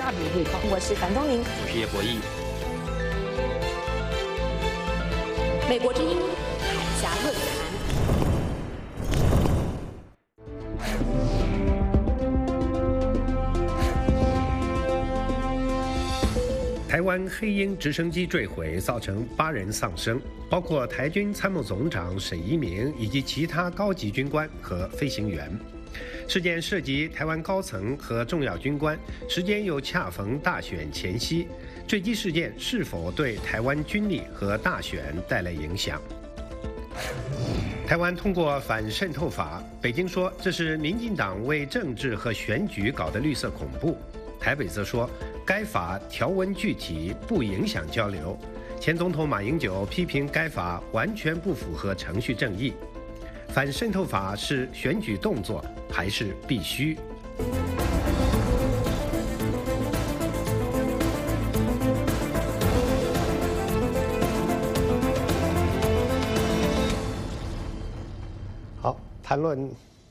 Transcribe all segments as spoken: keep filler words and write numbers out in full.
大笔汇报。我是樊东宁， 我是叶博弈。 美国之音海峡论坛。 台湾黑鹰直升机坠毁，造成八人丧生，包括台军参谋总长沈一鸣以及其他高级军官和飞行员。事件涉及台湾高层和重要军官，时间又恰逢大选前夕。坠机事件是否对台湾军力和大选带来影响？台湾通过反渗透法，北京说这是民进党为政治和选举搞的绿色恐怖。 台北则说，该法条文具体，不影响交流。前总统马英九批评该法完全不符合程序正义。反渗透法是选举动作还是必须？好，谈论。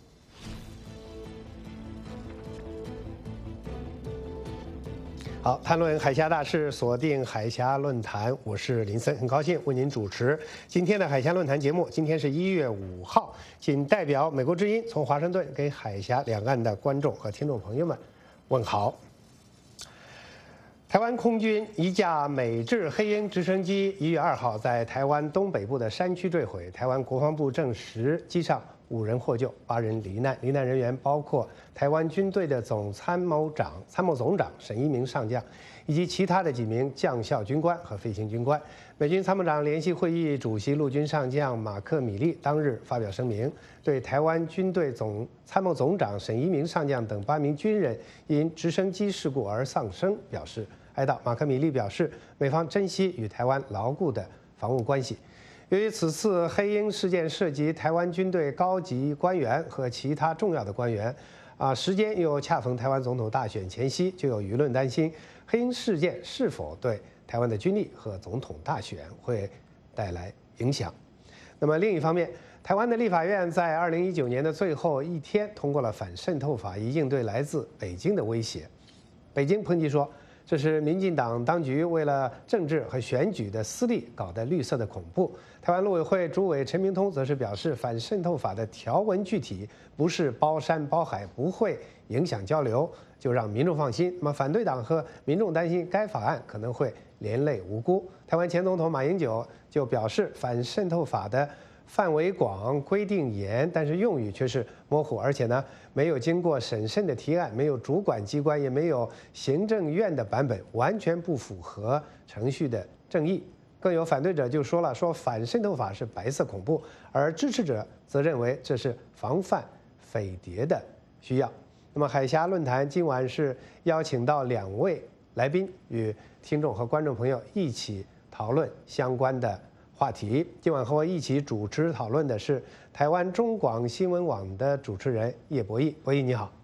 好，谈论海峡大事，锁定海峡论坛，我是林森，很高兴为您主持今天的海峡论坛节目。今天是一月五号，仅代表美国之音从华盛顿给海峡两岸的观众和听众朋友们问好。台湾空军一架美制黑鹰直升机一月二号在台湾东北部的山区坠毁，台湾国防部证实机上 五人获救，八人罹难。罹难人员包括台湾军队的总参谋长、参谋总长沈一鸣上将，以及其他的几名将校军官和飞行军官。美军参谋长联席会议主席陆军上将马克·米利当日发表声明，对台湾军队总参谋总长沈一鸣上将等八名军人因直升机事故而丧生表示哀悼。马克·米利表示，美方珍惜与台湾牢固的防务关系。 由于此次黑鹰事件涉及台湾军队高级官员和其他重要的官员，啊，时间又恰逢台湾总统大选前夕，就有舆论担心黑鹰事件是否对台湾的军力和总统大选会带来影响。那么另一方面，台湾的立法院在二零一九年的最后一天通过了反渗透法，以应对来自北京的威胁。北京抨击说， 这是民进党当局为了政治和选举的私利搞的绿色的恐怖。台湾陆委会主委陈明通则是表示，反渗透法的条文具体，不是包山包海，不会影响交流，就让民众放心。那么反对党和民众担心该法案可能会连累无辜。台湾前总统马英九就表示，反渗透法的 范围广，规定严，但是用语却是模糊，而且呢，没有经过审慎的提案，没有主管机关，也没有行政院的版本，完全不符合程序的正义。更有反对者就说了，说反渗透法是白色恐怖，而支持者则认为这是防范匪谍的需要。那么海峡论坛今晚是邀请到两位来宾，与听众和观众朋友一起讨论相关的 话题。今晚和我一起主持讨论的是台湾中广新闻网的主持人叶博弈。博弈你好，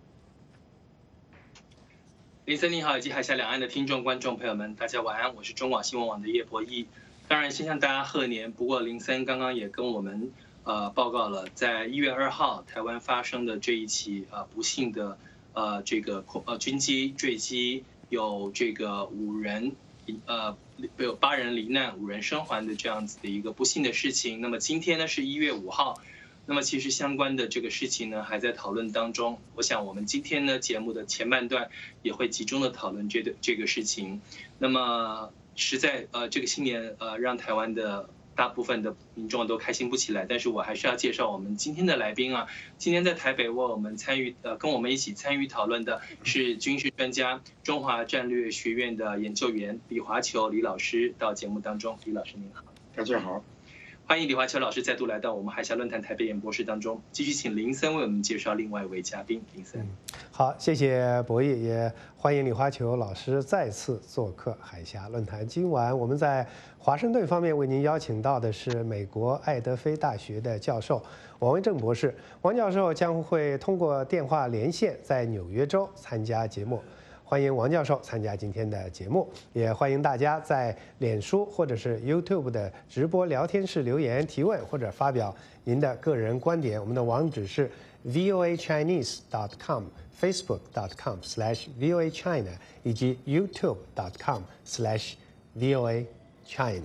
林森你好，以及海峡两岸的听众观众朋友们，大家晚安，我是中广新闻网的叶博弈。当然先向大家贺年，不过林森刚刚也跟我们呃报告了，在一月二号台湾发生的这一起呃不幸的呃这个呃军机坠机，有这个五人 呃，有八人罹难，五人生还的这样子的一个不幸的事情。那么今天呢是一月五号，那么其实相关的这个事情呢还在讨论当中。我想我们今天呢节目的前半段也会集中的讨论这个这个事情。那么实在呃这个新年呃让台湾的 大部分的民众都开心不起来，但是我还是要介绍我们今天的来宾啊。今天在台北为我们参与呃跟我们一起参与讨论的是军事专家、中华战略学院的研究员李华球李老师到节目当中。李老师您好， 大家好， 欢迎李华球老师再度来到我们海峡论坛台北演播室当中。继续请林森为我们介绍另外一位嘉宾。林森， 好，谢谢博弈，也欢迎李华球老师再次做客海峡论坛。今晚我们在 华盛顿方面为您邀请到的是美国爱德菲大学的教授王维正博士。王教授将会通过电话连线在纽约州参加节目。欢迎王教授参加今天的节目，也欢迎大家在脸书或者是 YouTube 的直播聊天室留言提问或者发表您的个人观点。我们的网址是 voa chinese dot com。 facebook dot com slash voa china 以及 youtube dot com slash voa china。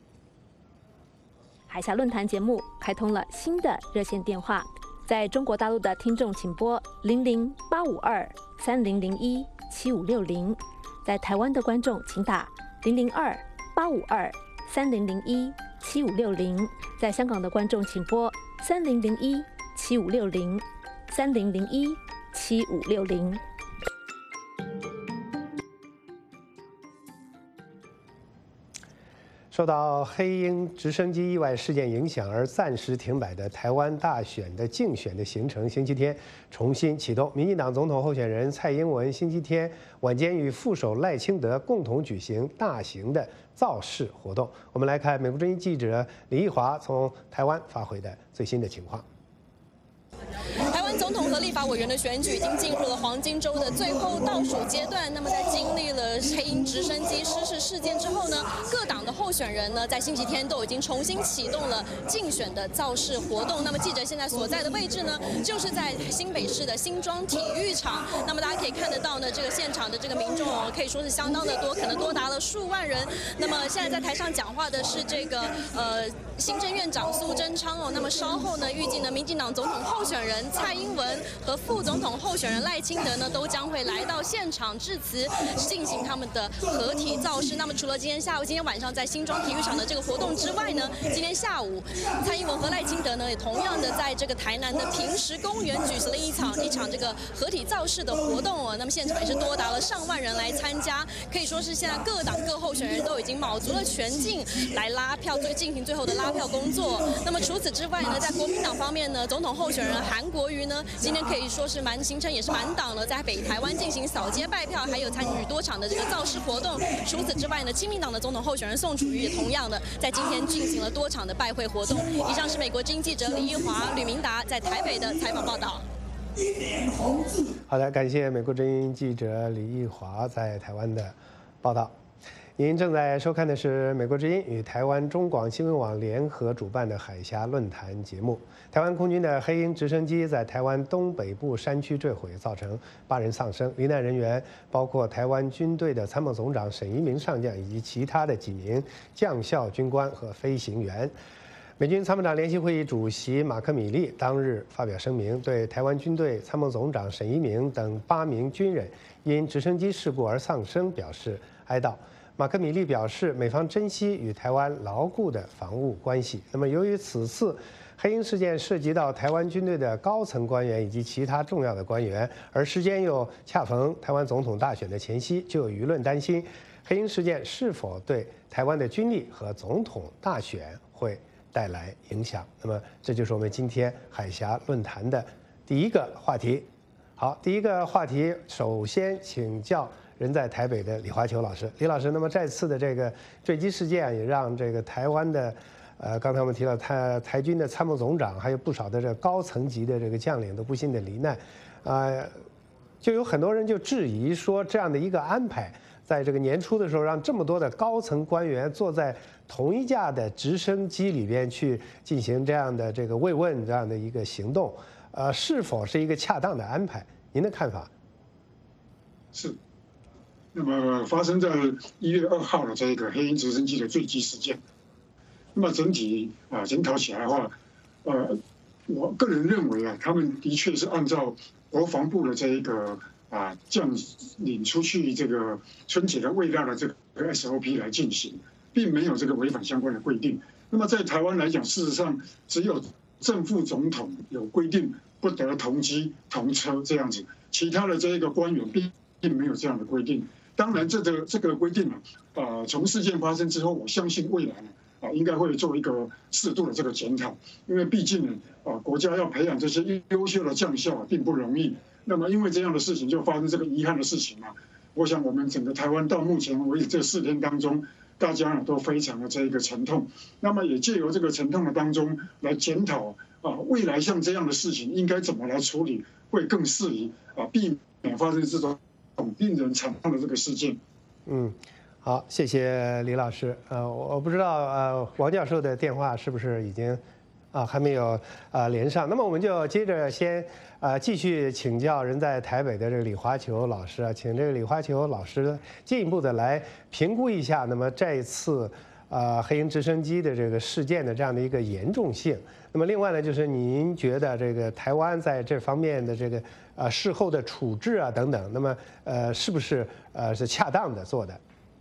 海峡论坛节目开通了新的热线电话，在中国大陆的听众请拨零零八五二三零零一七五六零，在台湾的观众请打零零二八五二三零零一七五六零，在香港的观众请拨三零零一七五六零三零零一七五六零。 受到黑鹰直升机意外事件影响而暂时停摆的台湾大选的竞选的行程，星期天重新启动。民进党总统候选人蔡英文星期天晚间与副手赖清德共同举行大型的造势活动。我们来看美国之音记者李奕华从台湾发回的最新的情况。 台湾总统和立法委员的选举已经进入了黄金周的最后倒数阶段。那么，在经历了黑鹰直升机失事事件之后呢，各党的候选人呢，在星期天都已经重新启动了竞选的造势活动。那么，记者现在所在的位置呢，就是在新北市的新庄体育场。那么，大家可以看得到呢，这个现场的这个民众哦，可以说是相当的多，可能多达了数万人。那么，现在在台上讲话的是这个呃行政院长苏贞昌哦。那么稍后呢，预计呢，民进党总统候选人蔡英文和副总统候选人赖清德呢，都将会来到现场致辞，进行他们的合体造势。那么除了今天下午、今天晚上在新庄体育场的这个活动之外呢，今天下午蔡英文和赖清德呢，也同样的在这个台南的平石公园举行了一场一场这个合体造势的活动哦。那么现场也是多达了上万人来参加，可以说是现在各党各候选人都已经卯足了全劲来拉票，最进行最后的拉票工作。那么除此之外呢，在国民党方面呢，总统候选人韩国瑜呢，今天可以说是蛮行程也是满档了，在北台湾进行扫街拜票，还有参与多场的这个造势活动。除此之外呢，亲民党的总统候选人宋楚瑜也同样的在今天进行了多场的拜会活动。以上是美国之音记者李奕华、吕明达在台北的采访报道。 好的，感谢美国之音记者李奕华在台湾的报道。您正在收看的是美国之音与台湾中广新闻网联合主办的海峡论坛节目。台湾空军的黑鹰直升机在台湾东北部山区坠毁，造成八人丧生，罹难人员包括台湾军队的参谋总长沈一鸣上将以及其他的几名将校军官和飞行员。美军参谋长联席会议主席马克米利当日发表声明，对台湾军队参谋总长沈一鸣等八名军人因直升机事故而丧生表示哀悼。马克米利表示，美方珍惜与台湾牢固的防务关系。那么，由于此次黑鹰事件涉及到台湾军队的高层官员以及其他重要的官员，而时间又恰逢台湾总统大选的前夕，就有舆论担心黑鹰事件是否对台湾的军力和总统大选会带来影响。那么，这就是我们今天海峡论坛的第一个话题。好，第一个话题，首先请教人在台北的李华球老师。李老师，那么这次的这个坠机事件也让这个台湾的，呃，刚才我们提到台台军的参谋总长，还有不少的这高层级的这个将领都不幸的罹难，呃，就有很多人就质疑说，这样的一个安排，在这个年初的时候，让这么多的高层官员坐在同一架的直升机里边去进行这样的这个慰问这样的一个行动，呃，是否是一个恰当的安排？您的看法？ 是。那么发生在一月二号的这个黑鹰直升机的坠机事件，那么整体啊检讨起来的话，呃，我个人认为啊，他们的确是按照国防部的这一个啊将领出去这个春节的慰劳的这个 S O P 来进行，并没有这个违反相关的规定。那么在台湾来讲，事实上只有正副总统有规定不得同机同车这样子，其他的这一个官员并并没有这样的规定。当然，这个这个规定呢，呃，从事件发生之后，我相信未来呢，啊，应该会做一个适度的这个检讨，因为毕竟呢，啊，国家要培养这些优秀的将校并不容易。那么，因为这样的事情就发生这个遗憾的事情嘛，我想我们整个台湾到目前为止这四天当中，大家呢都非常的这一个沉痛。那么也借由这个沉痛的当中来检讨啊，未来像这样的事情应该怎么来处理，会更适宜啊，避免发生这种令人惨痛的这个事件。 嗯，好，谢谢李老师。呃，我不知道呃王教授的电话是不是已经啊，还没有啊连上。那么我们就接着先啊继续请教人在台北的这个李华球老师啊，请这个李华球老师进一步的来评估一下，那么这一次啊黑鹰直升机的这个事件的这样的一个严重性。那么另外呢，就是您觉得这个台湾在这方面的这个啊事后的处置啊等等，那么呃是不是呃是恰当的做的？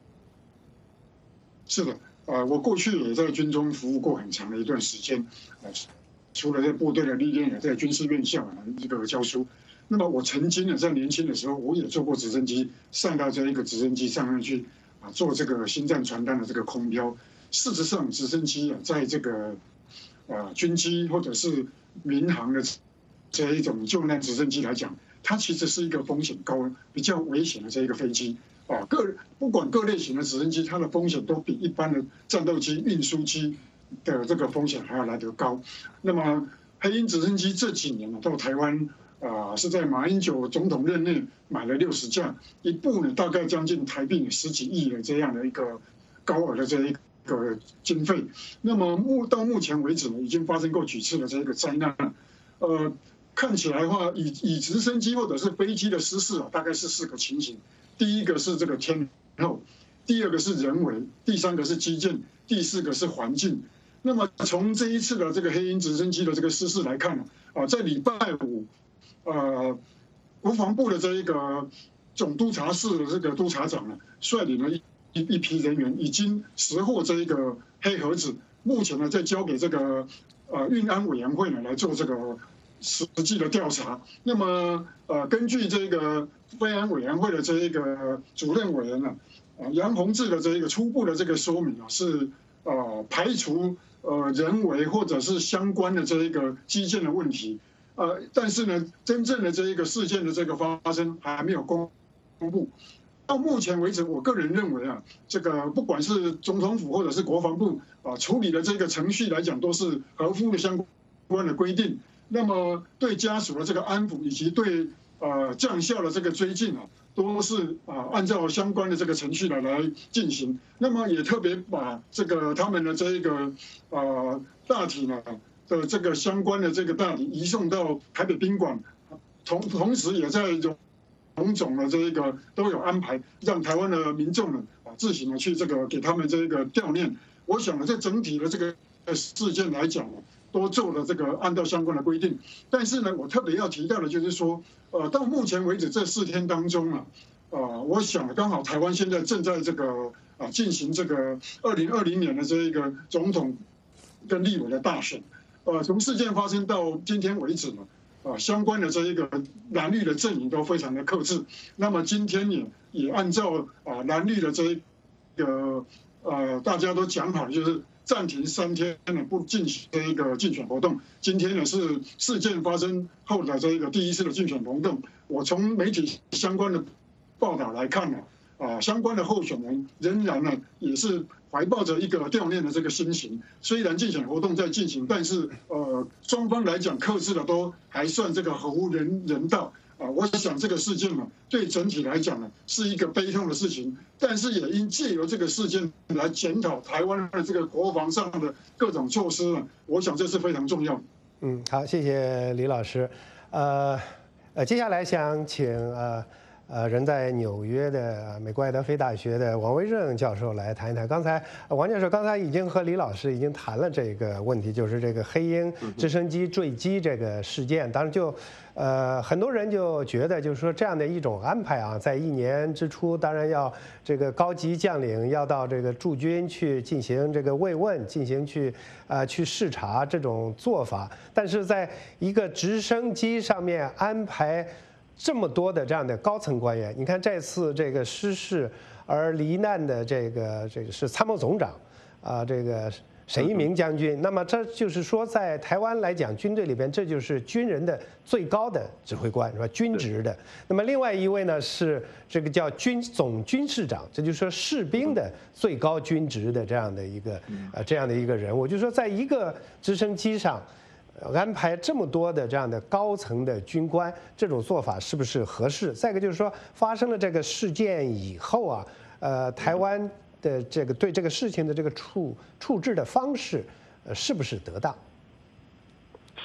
是的。呃，我过去也在军中服务过很长的一段时间，呃，除了在部队的历练，也在军事院校啊这个教书。那么我曾经呢，在年轻的时候，我也坐过直升机，上到这一个直升机上面去啊，做这个星战传单的这个空飘。事实上，直升机啊，在这个呃军机或者是民航的这一种救难直升机来讲，它其实是一个风险高、比较危险的这一个飞机。啊，各不管各类型的直升机，它的风险都比一般的战斗机、运输机的这个风险还要来得高。那么黑鹰直升机这几年呢，到台湾啊、呃，是在马英九总统任内买了六十架，一部呢大概将近台币十几亿的这样的一个高额的这一个经费。那么目到目前为止呢，已经发生过几次的这个灾难。呃，看起来的话，以以直升机或者是飞机的失事啊，大概是四个情形。第一个是这个天候，第二个是人为，第三个是基建，第四个是环境。那么从这一次的这个黑鹰直升机的这个失事来看呢，啊，在礼拜五，呃，国防部的这一个总督察室的这个督察长呢，率领了一一一批人员，已经拾获这一个黑盒子，目前呢在交给这个呃运安委员会呢来做这个实际的调查。那么呃，根据这个飞安委员会的这一个主任委员呢，啊杨宏志的这一个初步的这个说明啊，是呃排除呃人为或者是相关的这一个基建的问题，呃，但是呢，真正的这一个事件的这个发生还没有公公布。到目前为止，我个人认为啊，这个不管是总统府或者是国防部啊处理的这个程序来讲，都是合乎的相关的规定。那么对家属的这个安抚以及对呃将校的这个追进啊，都是啊按照相关的这个程序来来进行。那么也特别把这个他们的这一个呃大体呢的这个相关的这个大体移送到台北宾馆，同同时也在种种的这一个都有安排，让台湾的民众呢啊自行的去这个给他们这一个悼念。我想呢，这整体的这个事件来讲呢，都做了这个按照相关的规定。但是呢，我特别要提到的就是说，呃，到目前为止这四天当中啊，呃，我想刚好台湾现在正在这个啊进行这个二零二零年的这一个总统跟立委的大选。呃，从事件发生到今天为止呢，啊，相关的这一个蓝绿的阵营都非常的克制。那么今天也也按照啊蓝绿的这一个呃大家都讲好，就是暂停三天呢不进行这一个竞选活动。今天呢是事件发生后的这一个第一次的竞选活动。我从媒体相关的报道来看呢，啊，相关的候选人仍然呢也是怀抱着一个悼念的这个心情。虽然竞选活动在进行，但是呃双方来讲克制的都还算这个合乎人人道。啊，我想这个事件呢，对整体来讲呢，是一个悲痛的事情，但是也应借由这个事件来检讨台湾的这个国防上的各种措施呢，我想这是非常重要的。 嗯，好，谢谢李老师。呃，呃，接下来想请呃呃人在纽约的美国爱德菲大学的王维正教授来谈一谈。刚才王教授刚才已经和李老师已经谈了这个问题，就是这个黑鹰直升机坠机这个事件。当然就呃很多人就觉得，就是说这样的一种安排啊，在一年之初，当然要这个高级将领要到这个驻军去进行这个慰问，进行去啊、呃、去视察这种做法，但是在一个直升机上面安排这么多的这样的高层官员，你看这次这个失事而罹难的这个这个是参谋总长，啊，这个沈一鸣将军。那么这就是说，在台湾来讲，军队里边这就是军人的最高的指挥官，是吧？军职的。那么另外一位呢是这个叫军总军事长，这就是说士兵的最高军职的这样的一个呃这样的一个人物。就是说，在一个直升机上安排这么多的这样的高层的军官，这种做法是不是合适？再一个就是说，发生了这个事件以后啊，呃，台湾的这个对这个事情的这个处处置的方式，呃，是不是得当？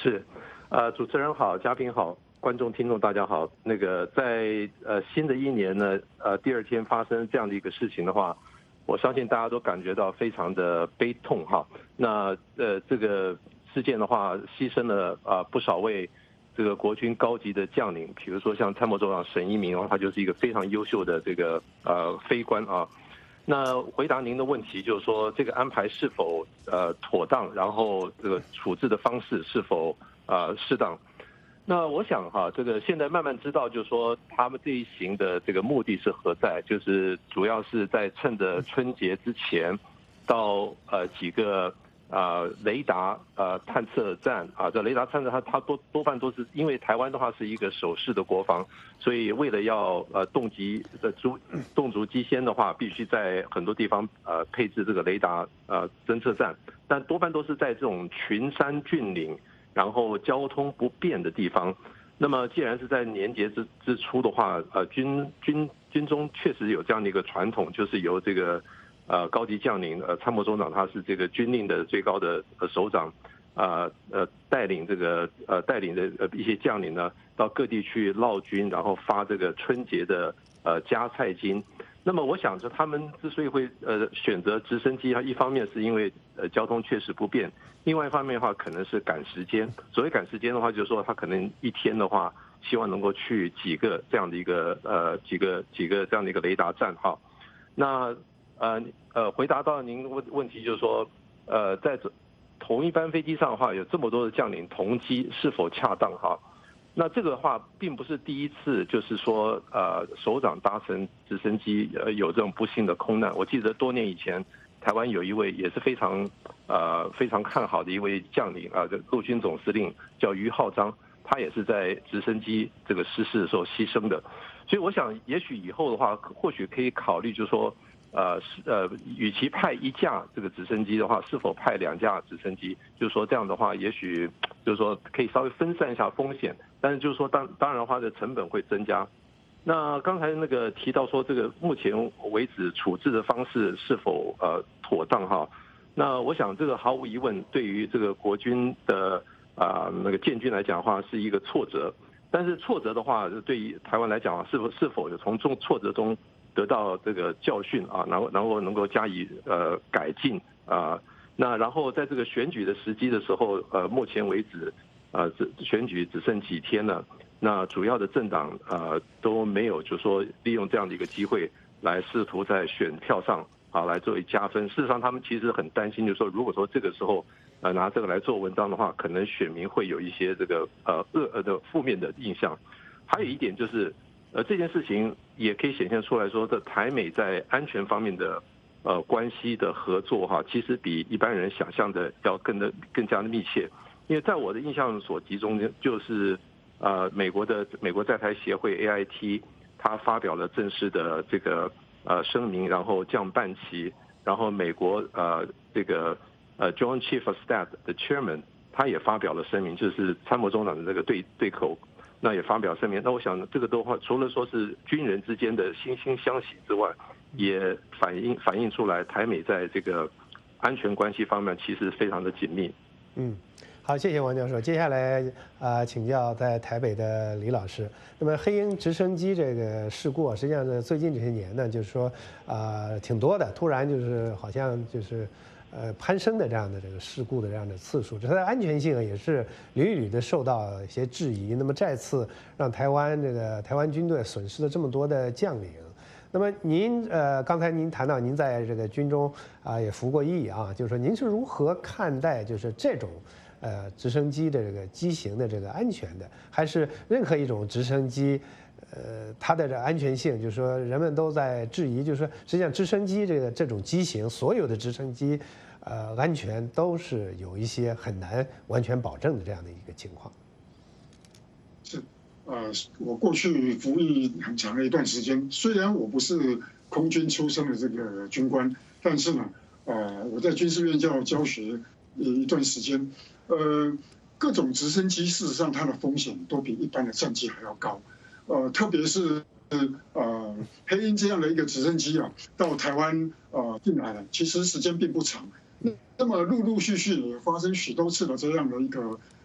是，呃，主持人好，嘉宾好，观众听众大家好。那个在呃新的一年呢，呃第二天发生这样的一个事情的话，我相信大家都感觉到非常的悲痛哈。那呃这个事件的话，牺牲了啊、呃、不少位这个国军高级的将领，比如说像参谋总长沈一鸣啊，他就是一个非常优秀的这个呃飞官啊。那回答您的问题，就是说这个安排是否呃妥当，然后这个处置的方式是否呃适当？那我想哈，这个现在慢慢知道，就是说他们这一行的这个目的是何在，就是主要是在趁着春节之前，到呃几个啊雷达呃探测站啊，这雷达探测它它多多半都是因为台湾的话是一个守势的国防，所以为了要呃动击的足动足机先的话，必须在很多地方呃配置这个雷达呃侦测站，但多半都是在这种群山峻岭，然后交通不便的地方。那么既然是在年节之之初的话，呃军军军中确实有这样的一个传统，就是由这个呃高级将领呃参谋总长，他是这个军令的最高的呃首长，呃呃带领这个呃带领的呃一些将领呢到各地去闹军，然后发这个春节的呃加菜金。那么我想着他们之所以会呃选择直升机，一方面是因为呃交通确实不便，另外一方面的话可能是赶时间。所谓赶时间的话，就是说他可能一天的话，希望能够去几个这样的一个呃几个几个这样的一个雷达站哈。那呃呃回答到您问问题，就是说呃在同一班飞机上的话，有这么多的将领同机是否恰当哈？那这个的话，并不是第一次，就是说，呃，首长搭乘直升机，呃，有这种不幸的空难。我记得多年以前，台湾有一位也是非常，呃，非常看好的一位将领啊，陆军总司令叫于浩章，他也是在直升机这个失事的时候牺牲的。所以我想，也许以后的话，或许可以考虑，就是说，呃，呃，与其派一架这个直升机的话，是否派两架直升机？就是说这样的话，也许就是说可以稍微分散一下风险。但是就是说当当然的话，的成本会增加。那刚才那个提到说，这个目前为止处置的方式是否呃妥当哈？那我想这个毫无疑问，对于这个国军的啊、呃、那个建军来讲的话，是一个挫折。但是挫折的话，对于台湾来讲啊，是否是否有从中挫折中得到这个教训啊，然后然后能够加以呃改进啊？那然后在这个选举的时机的时候，呃，目前为止。呃，这选举只剩几天了，那主要的政党呃都没有，就说利用这样的一个机会来试图在选票上啊来作为加分。事实上，他们其实很担心，就是说，如果说这个时候呃拿这个来做文章的话，可能选民会有一些这个呃恶呃的负面的印象。还有一点就是，呃，这件事情也可以显现出来说，这台美在安全方面的呃关系的合作哈，其实比一般人想象的要更的更加的密切。因为在我的印象所集中，就是呃美国的美国在台协会 A I T， 他发表了正式的这个呃声明，然后降半旗，然后美国呃这个呃 Joint Chief of Staff 的 Chairman 他也发表了声明，就是参谋总长的这个对对口，那也发表声明。那我想这个的话，除了说是军人之间的惺惺相惜之外，也反映反映出来台美在这个安全关系方面其实非常的紧密。 嗯。好，谢谢王教授。接下来啊、呃，请教在台北的李老师。那么黑鹰直升机这个事故，实际上呢，最近这些年呢，就是说啊、呃，挺多的，突然就是好像就是呃攀升的这样的这个事故的这样的次数，它的安全性也是屡屡的受到一些质疑。那么再次让台湾这个台湾军队损失了这么多的将领。那么您呃，刚才您谈到您在这个军中啊、呃、也服过役啊，就是说您是如何看待就是这种？呃，直升机的这个机型的这个安全的，还是任何一种直升机，呃，它的这安全性，就是说人们都在质疑，就是说实际上直升机这个这种机型，所有的直升机，呃，安全都是有一些很难完全保证的这样的一个情况。 是，呃，我过去服役很长的一段时间，虽然我不是空军出身的这个军官，但是呢，呃，我在军事院校教学一段时间。呃，各种直升机事实上它的风险都比一般的战机还要高，呃，特别是呃黑鹰这样的一个直升机啊，到台湾呃进来了，其实时间并不长，那么陆陆续续也发生许多次的这样的一个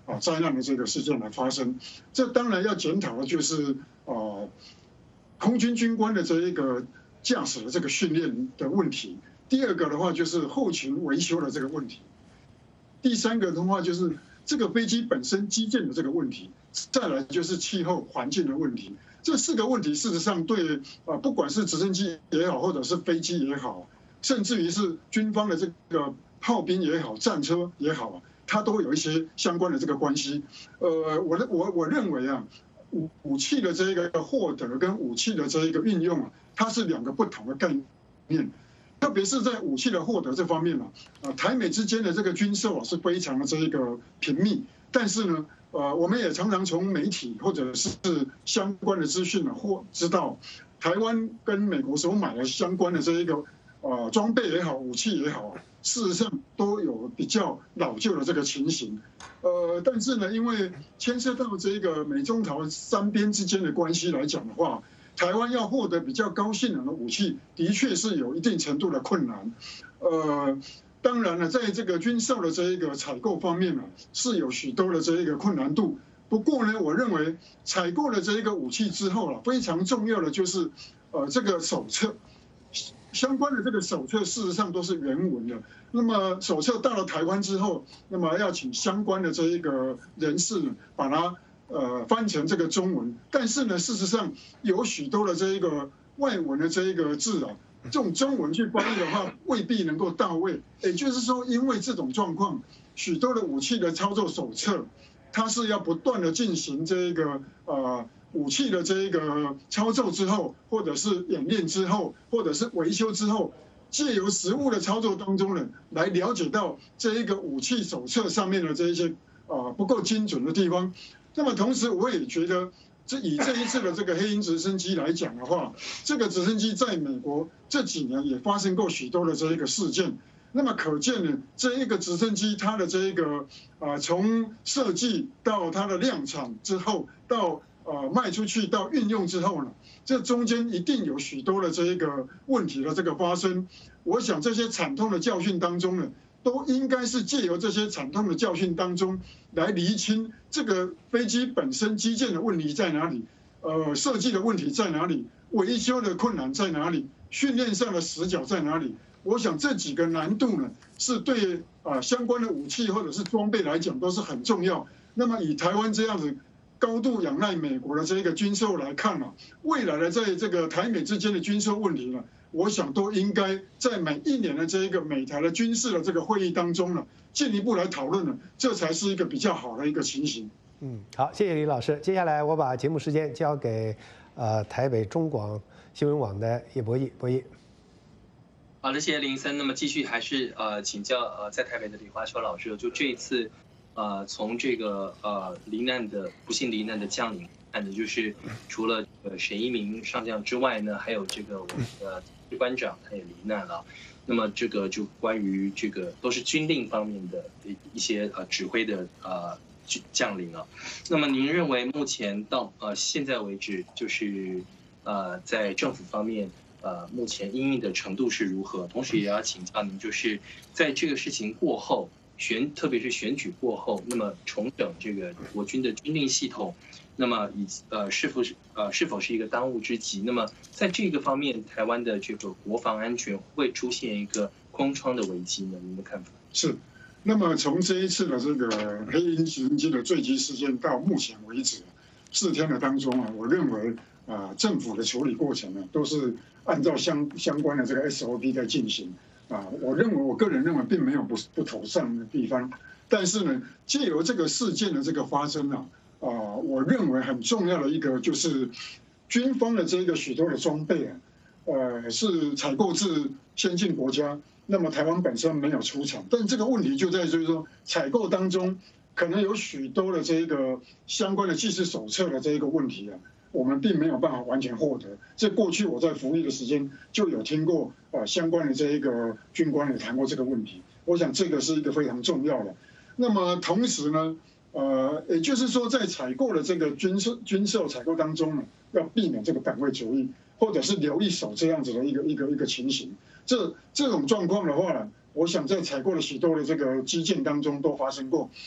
啊灾难的这个事件来发生。这当然要检讨的就是啊空军军官的这一个驾驶的这个训练的问题。第二个的话就是后勤维修的这个问题。第三个的话就是这个飞机本身机件的这个问题。再来就是气候环境的问题。这四个问题事实上对啊不管是直升机也好，或者是飞机也好，甚至于是军方的这个炮兵也好，战车也好，它都有一些相关的这个关系。呃，我的我我认为啊，武武器的这个获得跟武器的这一个运用啊，它是两个不同的概念。特别是在武器的获得这方面啊，啊台美之间的这个军售啊是非常的这一个频密，但是呢。呃，我们也常常从媒体或者是相关的资讯呢，或知道台湾跟美国所买的相关的这一个呃装备也好，武器也好，事实上都有比较老旧的这个情形。呃，但是呢，因为牵涉到这个美中台三边之间的关系来讲的话，台湾要获得比较高性能的武器，的确是有一定程度的困难。呃。当然了，在这个军售的这一个采购方面呢，是有许多的这一个困难度。不过呢，我认为采购了这一个武器之后啊，非常重要的就是，呃，这个手册相关的这个手册事实上都是原文的。那么手册到了台湾之后，那么要请相关的这一个人士呢，把它呃翻成这个中文。但是呢，事实上有许多的这一个外文的这一个字啊。用中文去翻译的话，未必能够到位。也就是说，因为这种状况，许多的武器的操作手册，它是要不断的进行这个呃武器的这一个操作之后，或者是演练之后，或者是维修之后，借由实物的操作当中呢，来了解到这一个武器手册上面的这一些啊不够精准的地方。那么同时，我也觉得。这以这一次的这个黑鹰直升机来讲的话，这个直升机在美国这几年也发生过许多的这一个事件。那么可见呢，这一个直升机它的这一个啊，从设计到它的量产之后，到呃卖出去到运用之后呢，这中间一定有许多的这一个问题的这个发生。我想这些惨痛的教训当中呢。都应该是借由这些惨痛的教训当中来厘清这个飞机本身机件的问题在哪里，呃，设计的问题在哪里，维修的困难在哪里，训练上的死角在哪里。我想这几个难度呢，是对啊相关的武器或者是装备来讲都是很重要。那么以台湾这样子高度仰赖美国的这个军售来看呢，未来的在这个台美之间的军售问题呢。我想都应该在每一年的这一个美台的军事的这个会议当中呢，进一步来讨论呢，这才是一个比较好的一个情形。 嗯，好，谢谢李老师。接下来我把节目时间交给呃台北中广新闻网的叶博弈，博弈。 好的，谢谢林森。那么继续还是呃请教呃在台北的李华秋老师，就这一次呃从这个呃罹难的不幸罹难的将领看的，就是除了呃沈一鸣上将之外呢，还有这个我们的。官长他也罹难了，那么这个就关于这个都是军令方面的一些呃指挥的呃将领啊。那么您认为目前到呃现在为止，就是呃在政府方面呃目前因应的程度是如何？同时也要请教您，就是在这个事情过后选，特别是选举过后，那么重整这个国军的军令系统。那么以呃是否是呃是否是一个当务之急？那么在这个方面，台湾的这个国防安全会出现一个空窗的危机呢？您的看法？ 是。那么从这一次的这个黑鹰直升机的坠机事件到目前为止四天的当中啊，我认为啊政府的处理过程呢都是按照相相关的这个 S O P 在进行啊。我认为我个人认为并没有不不妥善的地方，但是呢，借由这个事件的这个发生啊。啊、呃，我认为很重要的一个就是军方的这个许多的装备啊，呃，是采购自先进国家，那么台湾本身没有出厂，但这个问题就在于说，采购当中可能有许多的这个相关的技术手册的这一个问题啊，我们并没有办法完全获得。这过去我在服役的时间就有听过啊、呃、相关的这一个军官也谈过这个问题，我想这个是一个非常重要的。那么同时呢？呃，也就是说，在采购的这个军售军售采购当中呢，要避免这个党位主义，或者是留一手这样子的一个一个一个情形。这这种状况的话呢，我想在采购了许多的这个基建当中都发生过。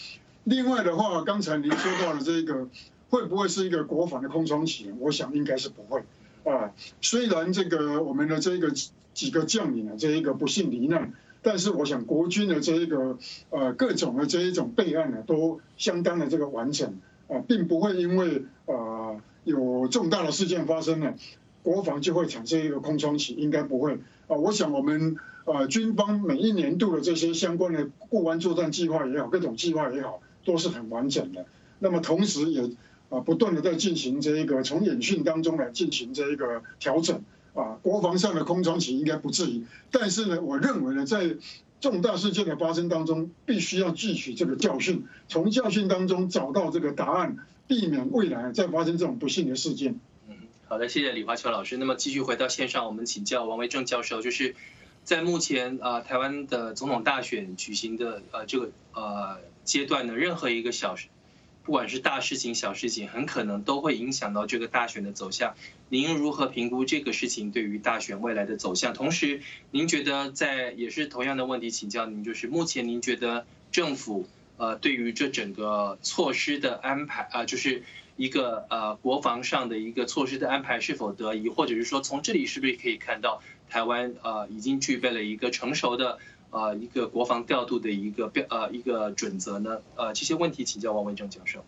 另外的话，刚才您说到的这个会不会是一个国防的空窗期？我想应该是不会啊。虽然这个我们的这个几个将领啊，这一个不幸罹难，但是我想国军的这一个呃各种的这一种备案呢，都相当的这个完整啊，并不会因为呃有重大的事件发生呢，国防就会产生一个空窗期，应该不会啊。我想我们呃军方每一年度的这些相关的过湾作战计划也好，各种计划也好，都是很完整的。那么同时也啊不断的在进行这一个从演训当中来进行这一个调整啊，国防上的空窗期应该不至于。但是呢，我认为呢，在重大事件的发生当中，必须要汲取这个教训，从教训当中找到这个答案，避免未来再发生这种不幸的事件。 嗯，好的，谢谢李华球老师。那么继续回到线上，我们请教王维正教授，就是在目前啊、呃、台湾的总统大选举行的呃这个呃阶段呢，任何一个小事，不管是大事情小事情，很可能都会影响到这个大选的走向。您如何评估这个事情对于大选未来的走向？同时，您觉得在也是同样的问题请教您，就是目前您觉得政府呃对于这整个措施的安排啊、呃，就是一个呃国防上的一个措施的安排是否得宜，或者是说从这里是不是可以看到台湾呃已经具备了一个成熟的呃一个国防调度的一个标呃一个准则呢？呃这些问题请教王维正教授。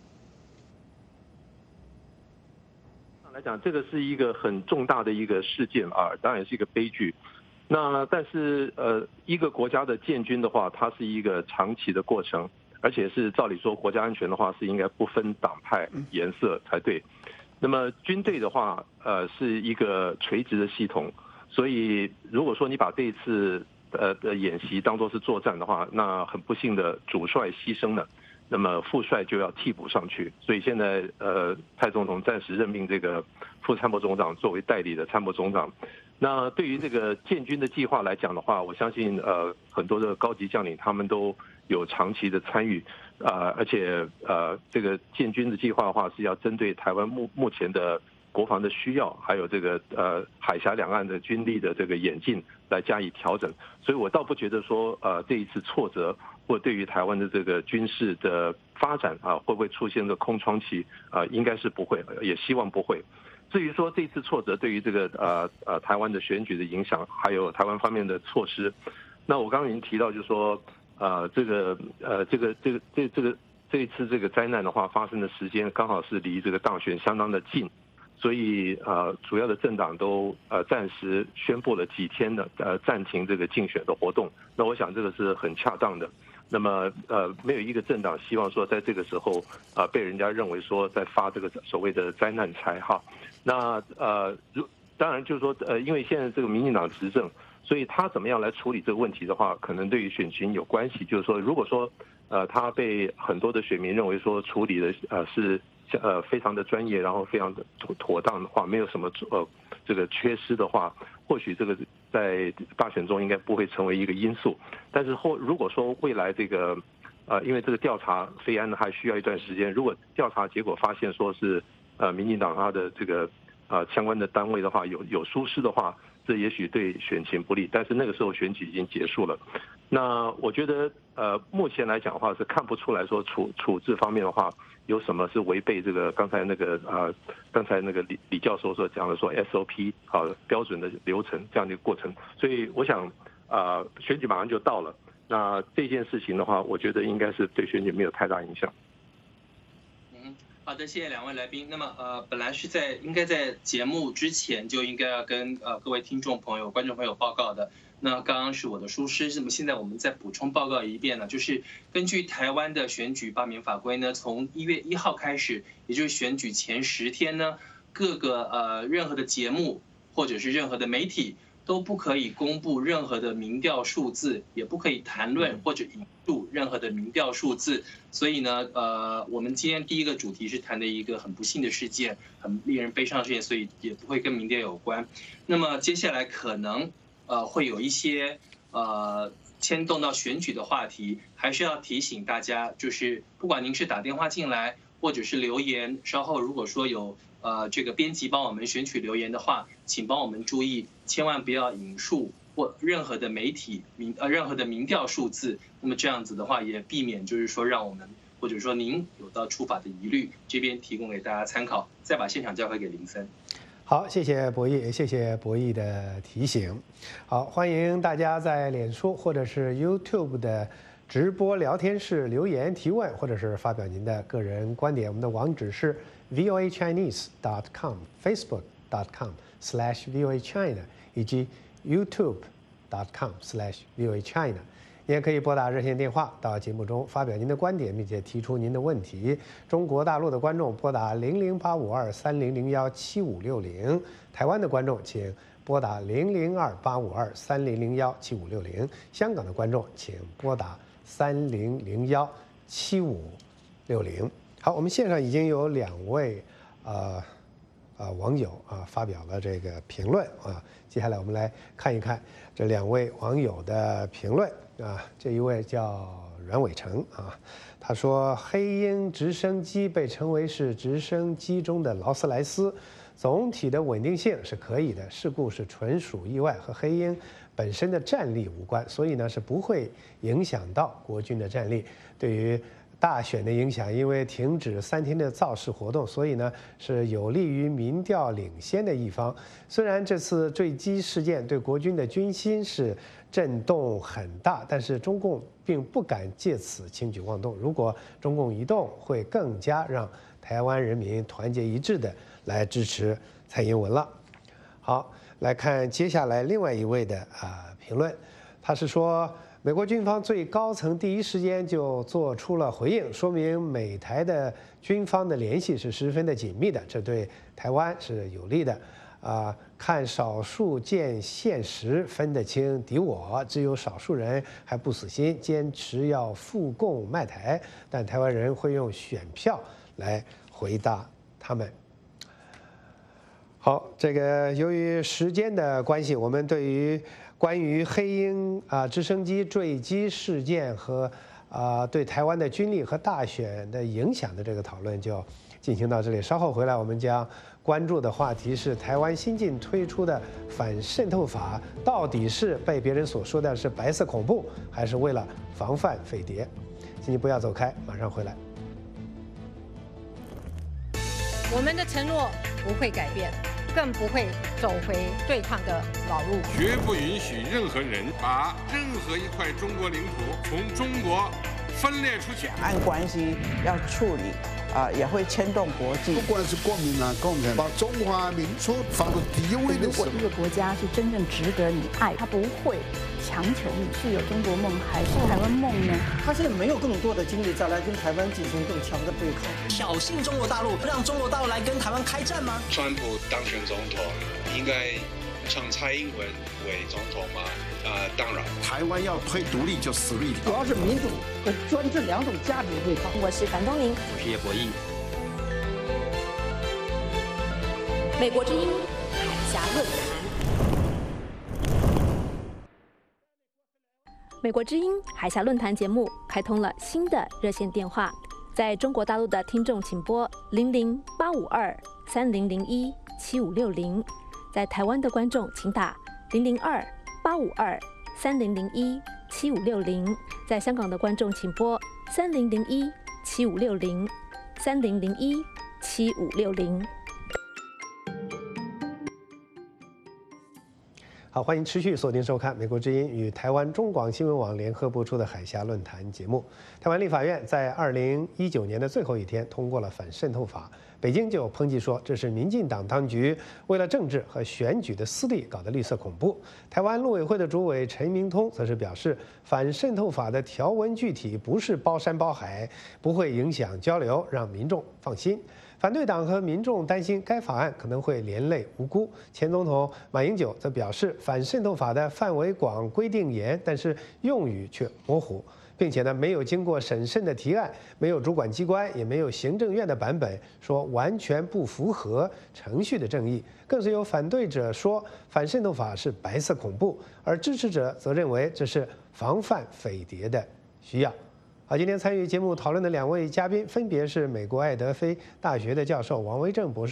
来讲，这个是一个很重大的一个事件啊，当然是一个悲剧。那但是呃，一个国家的建军的话，它是一个长期的过程，而且是照理说国家安全的话是应该不分党派颜色才对。那么军队的话，呃，是一个垂直的系统，所以如果说你把这一次呃的演习当作是作战的话，那很不幸的主帅牺牲了。那么副帅就要替补上去，所以现在呃，蔡总统暂时任命这个副参谋总长作为代理的参谋总长。那对于这个建军的计划来讲的话，我相信呃很多的高级将领他们都有长期的参与，啊、呃，而且呃这个建军的计划的话是要针对台湾目目前的国防的需要，还有这个呃海峡两岸的军力的这个演进来加以调整。所以我倒不觉得说呃这一次挫折或对于台湾的这个军事的发展啊会不会出现个空窗期啊，应该是不会，也希望不会。至于说这次挫折对于这个呃呃台湾的选举的影响，还有台湾方面的措施，那我刚刚已经提到，就是说呃这个呃这个这个这这个这一次这个灾难的话发生的时间刚好是离这个当选相当的近。所以呃，主要的政党都呃暂时宣布了几天的呃暂停这个竞选的活动。那我想这个是很恰当的。那么呃，没有一个政党希望说在这个时候啊、呃、被人家认为说在发这个所谓的灾难财哈。那呃，如当然就是说呃，因为现在这个民进党执政，所以他怎么样来处理这个问题的话，可能对于选情有关系。就是说，如果说呃他被很多的选民认为说处理的呃是。呃，非常的专业，然后非常的妥妥当的话，没有什么呃这个缺失的话，或许这个在大选中应该不会成为一个因素。但是后如果说未来这个呃，因为这个调查非安还需要一段时间，如果调查结果发现说是呃民进党他的这个呃相关的单位的话有有疏失的话，这也许对选情不利。但是那个时候选举已经结束了。那我觉得呃目前来讲的话是看不出来说处处置方面的话。有什么是违背这个刚才那个呃，刚才那个李李教授所讲的说 S O P 啊标准的流程这样的一个过程，所以我想啊、呃、选举马上就到了，那这件事情的话，我觉得应该是对选举没有太大影响。 嗯，好的，谢谢两位来宾。那么呃，本来是在应该在节目之前就应该要跟呃各位听众朋友、观众朋友报告的。那刚刚是我的疏失，那么现在我们再补充报告一遍呢，就是根据台湾的选举罢免法规呢，从一月一号开始，也就是选举前十天呢，各个呃任何的节目或者是任何的媒体都不可以公布任何的民调数字，也不可以谈论或者引述任何的民调数字。所以呢，呃，我们今天第一个主题是谈的一个很不幸的事件，很令人悲伤的事件，所以也不会跟民调有关。那么接下来可能。呃，会有一些呃牵动到选举的话题，还是要提醒大家，就是不管您是打电话进来，或者是留言，稍后如果说有呃这个编辑帮我们选取留言的话，请帮我们注意，千万不要引述或任何的媒体民呃任何的民调数字，那么这样子的话也避免就是说让我们或者说您有到触法的疑虑，这边提供给大家参考。再把现场交回给林森。 好，谢谢博弈，谢谢博弈的提醒。好，欢迎大家在脸书或者是 YouTube 的直播聊天室留言提问，或者是发表您的个人观点。我们的网址是 v o a chinese dot com facebook dot com slash v o a china 以及 youtube dot com slash v o a china。你也可以拨打热线电话到节目中发表您的观点，并且提出您的问题。中国大陆的观众拨打零零八五二三零零幺七五六零，台湾的观众请拨打零零二八五二三零零幺七五六零，香港的观众请拨打三零零幺七五六零。好，我们线上已经有两位呃呃网友啊发表了这个评论啊，接下来我们来看一看这两位网友的评论。啊，这一位叫阮伟成啊，他说黑鹰直升机被称为是直升机中的劳斯莱斯，总体的稳定性是可以的，事故是纯属意外，和黑鹰本身的战力无关，所以呢是不会影响到国军的战力。对于大选的影响，因为停止三天的造势活动，所以呢是有利于民调领先的一方。虽然这次坠机事件对国军的军心是震动很大，但是中共并不敢借此轻举妄动。如果中共一动，会更加让台湾人民团结一致的来支持蔡英文了。好，来看接下来另外一位的啊评论，他是说美国军方最高层第一时间就做出了回应，说明美台的军方的联系是十分的紧密的，这对台湾是有利的。啊，看少数见现实，分得清敌我，只有少数人还不死心，坚持要复共卖台，但台湾人会用选票来回答他们。好，这个由于时间的关系，我们对于关于黑鹰啊直升机坠机事件和啊对台湾的军力和大选的影响的这个讨论就进行到这里。稍后回来，我们将关注的话题是台湾新近推出的反渗透法，到底是被别人所说的是白色恐怖，还是为了防范匪谍？请你不要走开，马上回来。 我们的承诺不会改变，更不会走回对抗的老路， 绝不允许任何人把任何一块中国领土从中国分裂出去。 两岸关系要处理。啊，也会牵动国际。 不管是国民啊、共产，把中华民族放到第一位的时候， 如果一个国家是真正值得你爱，他不会强求你是有中国梦还是台湾梦呢？ 他现在没有更多的精力再来跟台湾进行更强的对抗， 挑衅中国大陆，让中国大陆来跟台湾开战吗？ 川普当选总统，应该让蔡英文为总统吗？呃，当然， 台湾要推独立就死路一条。 主要是民主和专制两种价值对抗。 我是樊东明， 我是叶博弈。 美国之音海峡论坛，美国之音海峡论坛节目开通了新的热线电话，在中国大陆的听众请拨零零八五二三零零一七五六零，在台湾的观众请打零零二。八五二三零零一七五六零，在香港的观众请拨三零零一七五六零三零零一七五六零。 好，欢迎持续锁定收看美国之音与台湾中广新闻网联合播出的海峡论坛节目。台湾立法院在二零一九年的最后一天通过了反渗透法，北京就抨击说这是民进党当局为了政治和选举的私利搞的绿色恐怖。台湾陆委会的主委陈明通则是表示，反渗透法的条文具体不是包山包海，不会影响交流，让民众放心。反对党和民众担心该法案可能会连累无辜。前总统马英九则表示，反渗透法的范围广、规定严，但是用语却模糊，并且呢没有经过审慎的提案，没有主管机关，也没有行政院的版本，说完全不符合程序的正义。更是有反对者说反渗透法是白色恐怖，而支持者则认为这是防范匪谍的需要。好，今天参与节目讨论的两位嘉宾分别是美国爱德菲大学的教授王维正博士。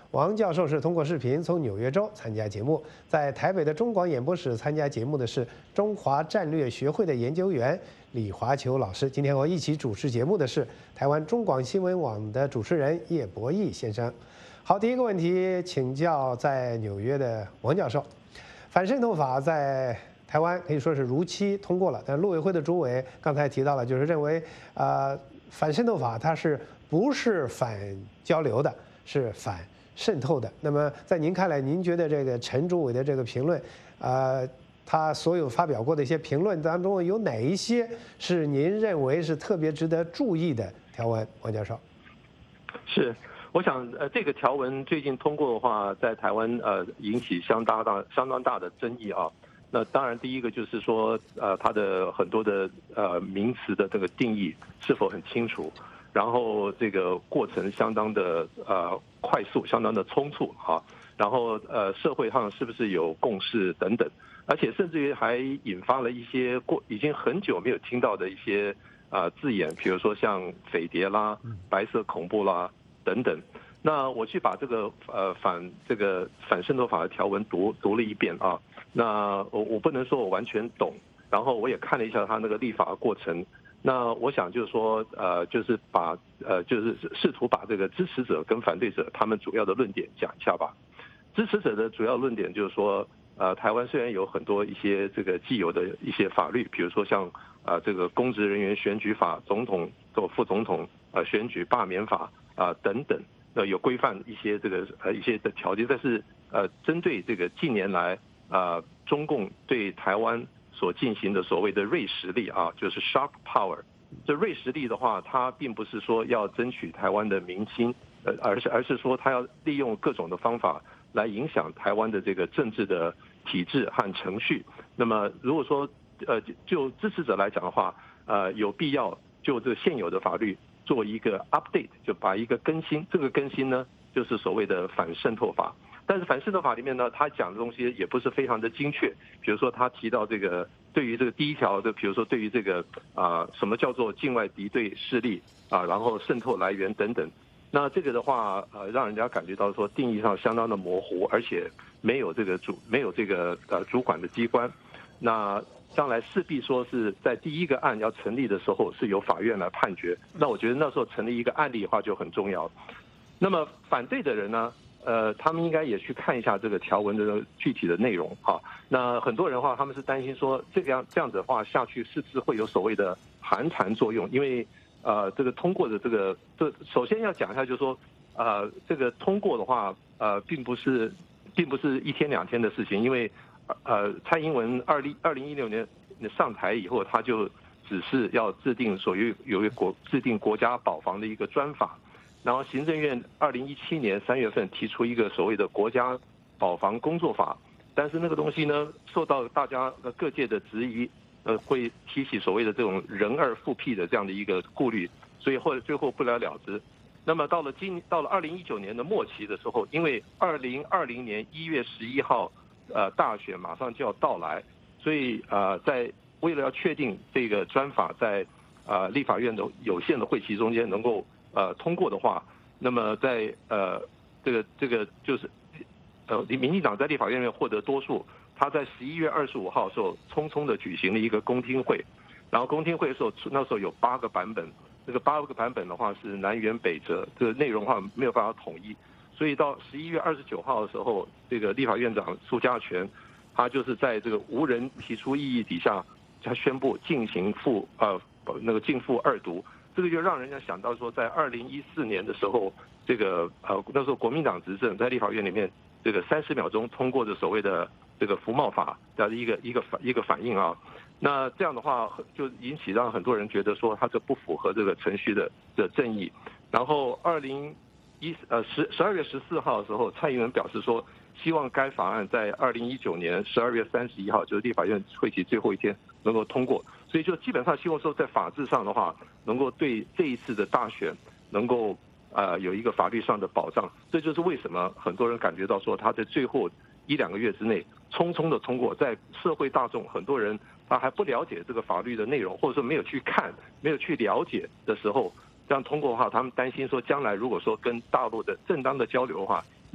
王教授是通过视频从纽约州参加节目，在台北的中广演播室参加节目的是中华战略学会的研究员李华球老师。今天和我一起主持节目的是台湾中广新闻网的主持人叶博弈先生。好，第一个问题请教在纽约的王教授，反渗透法在台湾可以说是如期通过了，但陆委会的主委刚才提到了，就是认为呃反渗透法它是不是反交流的，是反渗透的。那么在您看来，您觉得这个陈主委的这个评论，呃，他所有发表过的一些评论当中，有哪一些是您认为是特别值得注意的条文？王教授， 是，我想呃，这个条文最近通过的话，在台湾呃引起相当大、相当大的争议啊。那当然，第一个就是说，呃，它的很多的呃名词的这个定义是否很清楚。然后这个过程相当的呃快速，相当的匆促哈。然后呃社会上是不是有共识等等，而且甚至于还引发了一些过已经很久没有听到的一些啊、呃、字眼，比如说像匪谍啦、白色恐怖啦等等。那我去把这个呃反这个反渗透法的条文读读了一遍啊。那我我不能说我完全懂，然后我也看了一下他那个立法的过程。那我想就是说，呃，就是把呃，就是试图把这个支持者跟反对者他们主要的论点讲一下吧。支持者的主要论点就是说，呃，台湾虽然有很多一些这个既有的一些法律，比如说像啊、呃、这个公职人员选举法、总统或副总统呃选举罢免法啊、呃、等等，呃有规范一些这个呃一些的条件，但是呃针对这个近年来啊、呃、中共对台湾所进行的所谓的锐实力啊，就是 sharp power。这锐实力的话，它并不是说要争取台湾的民心，呃，而是而是说它要利用各种的方法来影响台湾的这个政治的体制和程序。那么如果说呃就支持者来讲的话，呃有必要就这个现有的法律做一个 update， 就把一个更新，这个更新呢就是所谓的反渗透法。但是反渗透法里面呢，他讲的东西也不是非常的精确。比如说他提到这个对于这个第一条的，比如说对于这个啊、呃、什么叫做境外敌对势力啊，然后渗透来源等等，那这个的话呃让人家感觉到说定义上相当的模糊，而且没有这个主没有这个呃主管的机关。那将来势必说是在第一个案要成立的时候是由法院来判决。那我觉得那时候成立一个案例的话就很重要。那么反对的人呢？呃，他们应该也去看一下这个条文的具体的内容哈。那很多人的话，他们是担心说，这个样这样子的话下去，是不是会有所谓的寒蝉作用？因为呃，这个通过的这个，这首先要讲一下，就是说，呃，这个通过的话，呃，并不是并不是一天两天的事情，因为呃，蔡英文二零二零一六年上台以后，他就只是要制定所谓有一个国制定国家保防的一个专法。然后行政院二零一七年三月份提出一个所谓的国家保防工作法，但是那个东西呢，受到大家各界的质疑，呃，会提起所谓的这种人二复辟的这样的一个顾虑，所以后来最后不了了之。那么到了今到了二零一九年的末期的时候，因为二零二零年一月十一号，呃，大选马上就要到来，所以呃，在为了要确定这个专法在呃立法院的有限的会期中间能够呃通过的话，那么在呃这个这个就是呃民进党在立法院里面获得多数，他在十一月二十五号的时候匆匆的举行了一个公听会，然后公听会的时候那时候有八个版本，这个八个版本的话是南辕北辙，这个内容的话没有办法统一，所以到十一月二十九号的时候，这个立法院长苏嘉全，他就是在这个无人提出异议底下，他宣布进行复呃那个进复二读。这个就让人家想到说，在二零一四年的时候，这个呃那时候国民党执政，在立法院里面，这个三十秒钟通过的所谓的这个服贸法的一个一个反一个反应啊，那这样的话就引起让很多人觉得说，它这不符合这个程序的的正义。然后二零一呃十十二月十四号的时候，蔡英文表示说，希望该法案在二零一九年十二月三十一号，就是立法院会期最后一天能够通过。所以就基本上希望说，在法制上的话，能够对这一次的大选能够呃有一个法律上的保障。这就是为什么很多人感觉到说，他在最后一两个月之内匆匆的通过，在社会大众很多人他还不了解这个法律的内容，或者说没有去看、没有去了解的时候，这样通过的话，他们担心说，将来如果说跟大陆的正当的交流的话，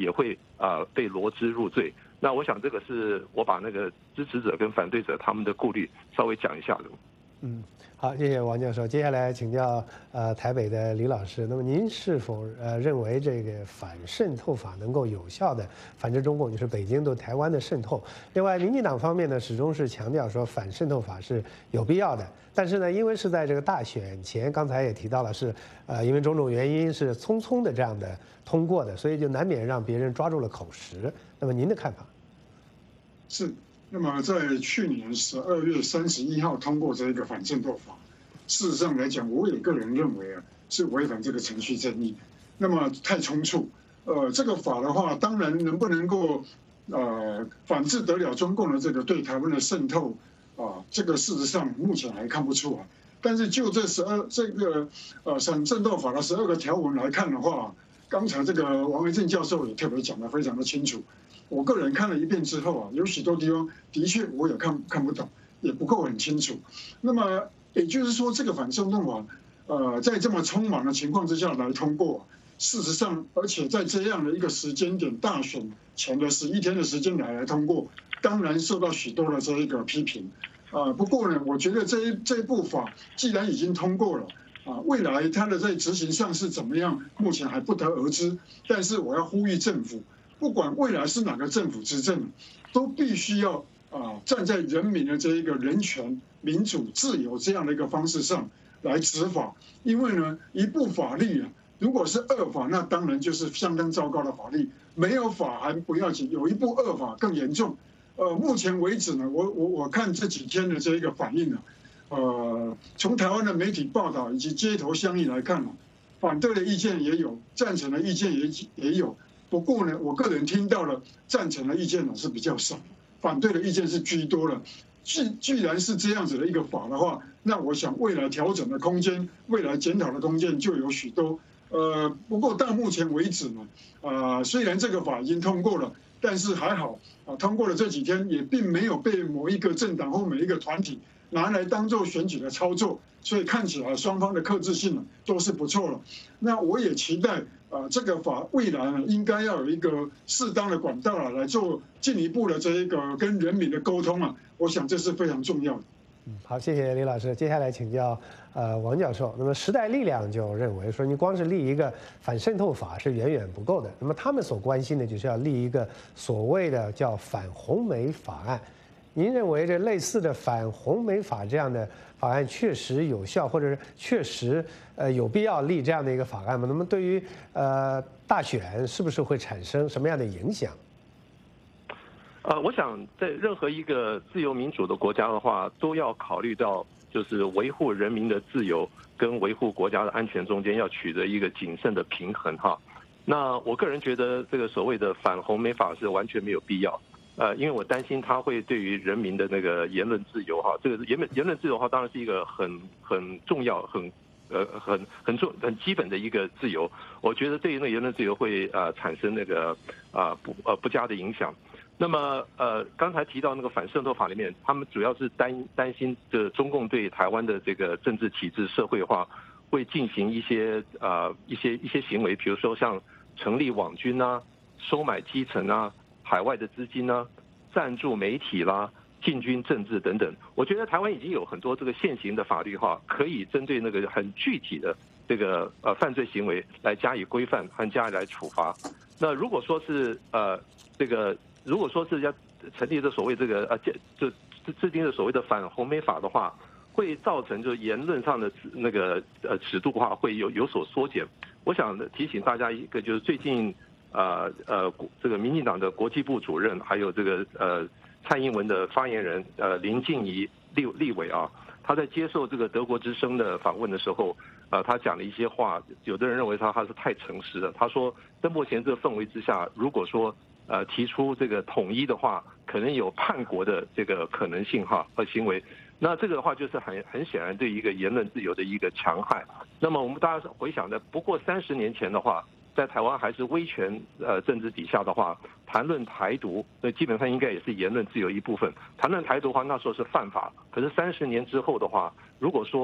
也会啊、呃、被罗织入罪。那我想这个是我把那个支持者跟反对者他们的顾虑稍微讲一下的。 嗯，好，谢谢王教授。接下来请教呃台北的李老师，那么您是否呃认为这个反渗透法能够有效的反制中共，就是北京对台湾的渗透？另外，民进党方面呢，始终是强调说反渗透法是有必要的，但是呢，因为是在这个大选前，刚才也提到了是呃因为种种原因是匆匆的这样的通过的，所以就难免让别人抓住了口实。那么您的看法？ 是。那么在去年十二月三十一号通过这个反渗透法，事实上来讲，我也个人认为啊，是违反这个程序正义，那么太匆促。呃，这个法的话，当然能不能够呃反制得了中共的这个对台湾的渗透啊，这个事实上目前还看不出来。但是就这十二这个呃反渗透法的十二个条文来看的话，刚才这个王维正教授也特别讲得非常的清楚。我个人看了一遍之后啊，有许多地方的确我也看看不懂，也不够很清楚。那么也就是说，这个反渗透法，呃，在这么匆忙的情况之下来通过，事实上，而且在这样的一个时间点，大选前的十一天的时间来来通过，当然受到许多的这一个批评。啊、呃，不过呢，我觉得这一这一部法既然已经通过了，啊，未来它的在执行上是怎么样，目前还不得而知。但是我要呼吁政府。不管未来是哪个政府执政，都必须要啊站在人民的这一个人权、民主、自由这样的一个方式上来执法。因为呢，一部法律啊，如果是恶法，那当然就是相当糟糕的法律；没有法还不要紧，有一部恶法更严重。呃，目前为止呢，我我我看这几天的这一个反应呢，呃，从台湾的媒体报道以及街头巷议来看呢，反对的意见也有，赞成的意见也也有。不过呢，我个人听到了赞成的意见呢是比较少，反对的意见是居多了。既既然是这样子的一个法的话，那我想未来调整的空间、未来检讨的空间就有许多。呃，不过到目前为止呢，啊、呃，虽然这个法已经通过了，但是还好啊，通过了这几天也并没有被某一个政党或每一个团体拿来当做选举的操作，所以看起来双方的克制性呢都是不错了。那我也期待。啊，这个法未来呢，应该要有一个适当的管道啊，来做进一步的这一个跟人民的沟通啊，我想这是非常重要的。 嗯，好，谢谢李老师。接下来请教呃王教授。那么时代力量就认为说，你光是立一个反渗透法是远远不够的。那么他们所关心的就是要立一个所谓的叫反红媒法案。您认为这类似的反红媒法这样的法案确实有效，或者是确实呃有必要立这样的一个法案吗？那么对于呃大选是不是会产生什么样的影响？ 呃，我想在任何一个自由民主的国家的话，都要考虑到就是维护人民的自由跟维护国家的安全中间要取得一个谨慎的平衡哈。那我个人觉得这个所谓的反红媒法是完全没有必要。呃，因为我担心它会对于人民的那个言论自由哈，这个言论言论自由的话，当然是一个很很重要、很呃很很重很基本的一个自由。我觉得对于那个言论自由会呃产生那个啊、呃、不呃不佳的影响。那么呃刚才提到那个反渗透法里面，他们主要是担担心的中共对台湾的这个政治体制社会化会进行一些呃一些一些行为，比如说像成立网军啊、收买基层啊。海外的资金呢，赞助媒体啦，进军政治等等。我觉得台湾已经有很多这个现行的法律哈，可以针对那个很具体的这个呃犯罪行为来加以规范和加以来处罚。那如果说是呃这个，如果说是要成立的所谓这个呃就制定的所谓的反红媒法的话，会造成就是言论上的那个呃尺度的话会有有所缩减。我想提醒大家一个，就是最近。呃呃，这个民进党的国际部主任，还有这个呃蔡英文的发言人呃林静怡立立委啊，他在接受这个德国之声的访问的时候，呃，他讲了一些话，有的人认为他他是太诚实了。他说，在目前这个氛围之下，如果说呃提出这个统一的话，可能有叛国的这个可能性哈和行为。那这个的话就是很很显然对一个言论自由的一个戕害。那么我们大家回想的，不过三十年前的话。在台湾还是威权呃政治底下的话，谈论台独，那基本上应该也是言论自由一部分。谈论台独的话，那时候是犯法。可是三十年之后的话，如果说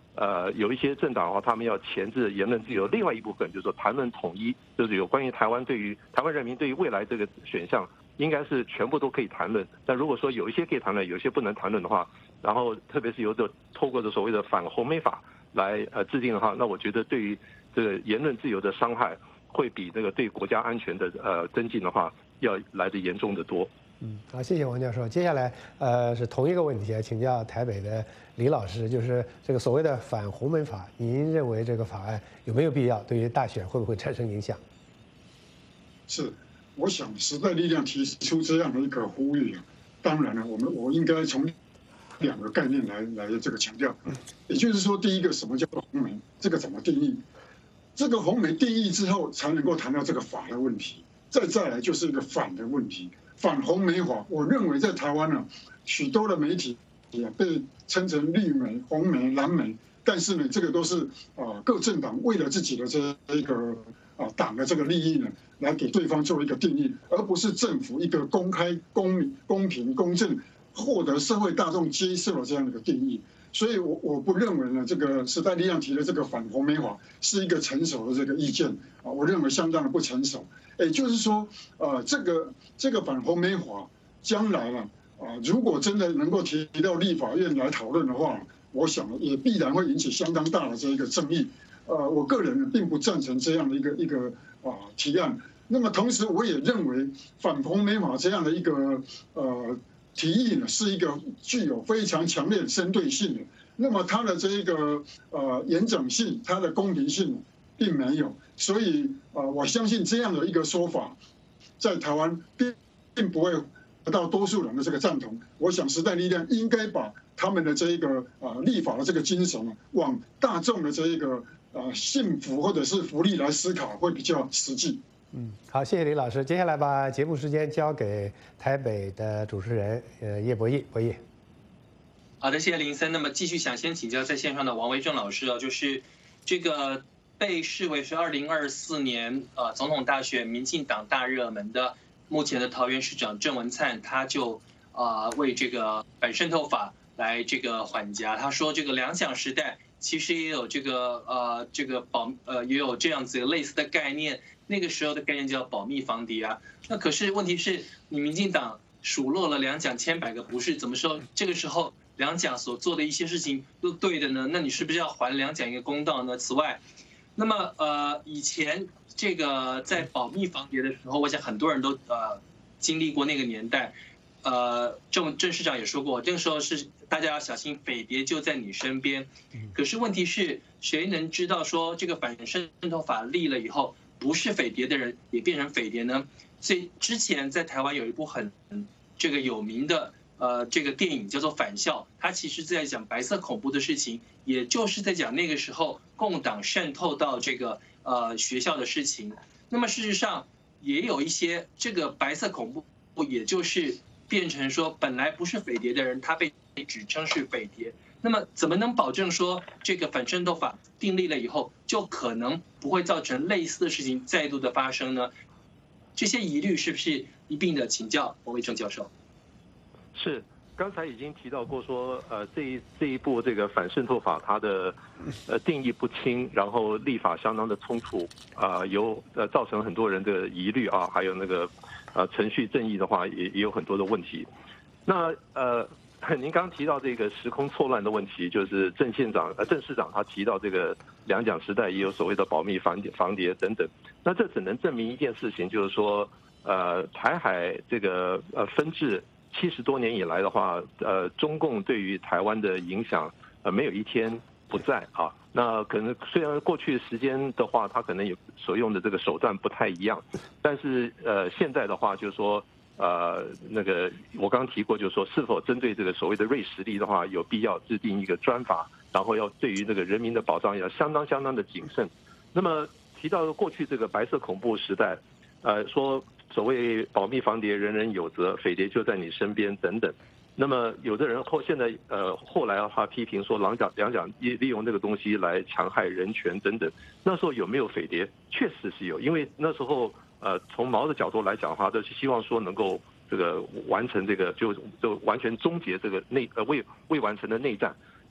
呃，有一些政党的话，他们要钳制言论自由。另外一部分就是说谈论统一，就是有关于台湾对于台湾人民对于未来这个选项，应该是全部都可以谈论。但如果说有一些可以谈论，有一些不能谈论的话，然后特别是由这透过这所谓的反红媒法来呃制定的话，那我觉得对于这个言论自由的伤害，会比这个对国家安全的呃增进的话，要来得严重得多。 嗯，好，谢谢王教授。接下来，呃，是同一个问题啊，请教台北的李老师，就是这个所谓的反红门法，您认为这个法案有没有必要？对于大选会不会产生影响？ 是，我想时代力量提出这样的一个呼吁啊，当然了，我们我应该从两个概念来来这个强调，也就是说，第一个什么叫红媒，这个怎么定义？这个红媒定义之后，才能够谈到这个法的问题。再再来就是一个反的问题。反红媒法，我认为在台湾呢，许多的媒体也被称成绿媒、红媒、蓝媒，但是呢，这个都是啊各政党为了自己的这一个啊党的这个利益呢，来给对方做一个定义，而不是政府一个公开、公明、公平、公正获得社会大众接受的这样的一个定义。所以我我不认为呢，这个时代力量提的这个反红媒法是一个成熟的这个意见啊，我认为相当的不成熟。也就是说，呃，这个这个反红媒法将来呢，啊，如果真的能够提到立法院来讨论的话，我想也必然会引起相当大的这一个争议。呃，我个人呢并不赞成这样的一个一个啊提案。那么同时，我也认为反红媒法这样的一个呃提议呢，是一个具有非常强烈的针对性的。那么它的这一个呃严整性，它的公平性并没有。所以啊、呃，我相信这样的一个说法，在台湾并并不会得到多数人的这个赞同。我想时代力量应该把他们的这一个啊、呃、立法的这个精神，往大众的这一个啊、呃、幸福或者是福利来思考，会比较实际。 嗯，好，谢谢李老师。接下来把节目时间交给台北的主持人呃叶博弈，博弈。 好的，谢谢林森。那么继续想先请教在线上的王维正老师啊，就是这个。被视为是二零二四年呃总统大选民进党大热门的目前的桃园市长郑文灿，他就啊、呃、为这个反渗透法来这个缓颊。他说这个两蒋时代其实也有这个呃这个保呃也有这样子类似的概念，那个时候的概念叫保密防谍啊。那可是问题是你民进党数落了两蒋千百个不是，怎么说这个时候两蒋所做的一些事情都对的呢？那你是不是要还两蒋一个公道呢？此外。那么呃，以前这个在保密防谍的时候，我想很多人都呃经历过那个年代。呃，郑郑市长也说过，这个时候是大家要小心，匪谍就在你身边。可是问题是，谁能知道说这个反渗透法立了以后，不是匪谍的人也变成匪谍呢？所以之前在台湾有一部很这个有名的。呃，这个电影叫做《返校》，它其实在讲白色恐怖的事情，也就是在讲那个时候共党渗透到这个呃学校的事情。那么事实上也有一些这个白色恐怖，也就是变成说本来不是匪谍的人，他被指称是匪谍。那么怎么能保证说这个反渗透法订立了以后，就可能不会造成类似的事情再度的发生呢？这些疑虑是不是一并的请教王维正教授？ 是，刚才已经提到过说，呃，这一这一部这个反渗透法，它的呃定义不清，然后立法相当的冲突，啊、呃，有呃造成很多人的疑虑啊，还有那个呃程序正义的话，也也有很多的问题。那呃，您刚提到这个时空错乱的问题，就是郑县长呃郑市长他提到这个两蒋时代也有所谓的保密防防谍等等，那这只能证明一件事情，就是说，呃，台海这个呃分治。七十多年以来的话，呃，中共对于台湾的影响，呃，没有一天不在啊。那可能虽然过去时间的话，它可能有所用的这个手段不太一样，但是呃，现在的话就是说，呃，那个我刚刚提过，就是说是否针对这个所谓的锐实力的话，有必要制定一个专法，然后要对于这个人民的保障要相当相当的谨慎。那么提到过去这个白色恐怖时代，呃，说。所谓保密防谍，人人有责，匪谍就在你身边等等。那么有的人后现在呃后来的话批评说，两蒋两蒋利利用这个东西来强害人权等等。那时候有没有匪谍？确实是有，因为那时候呃从毛的角度来讲的话，都是希望说能够这个完成这个就就完全终结这个内呃未未完成的内战。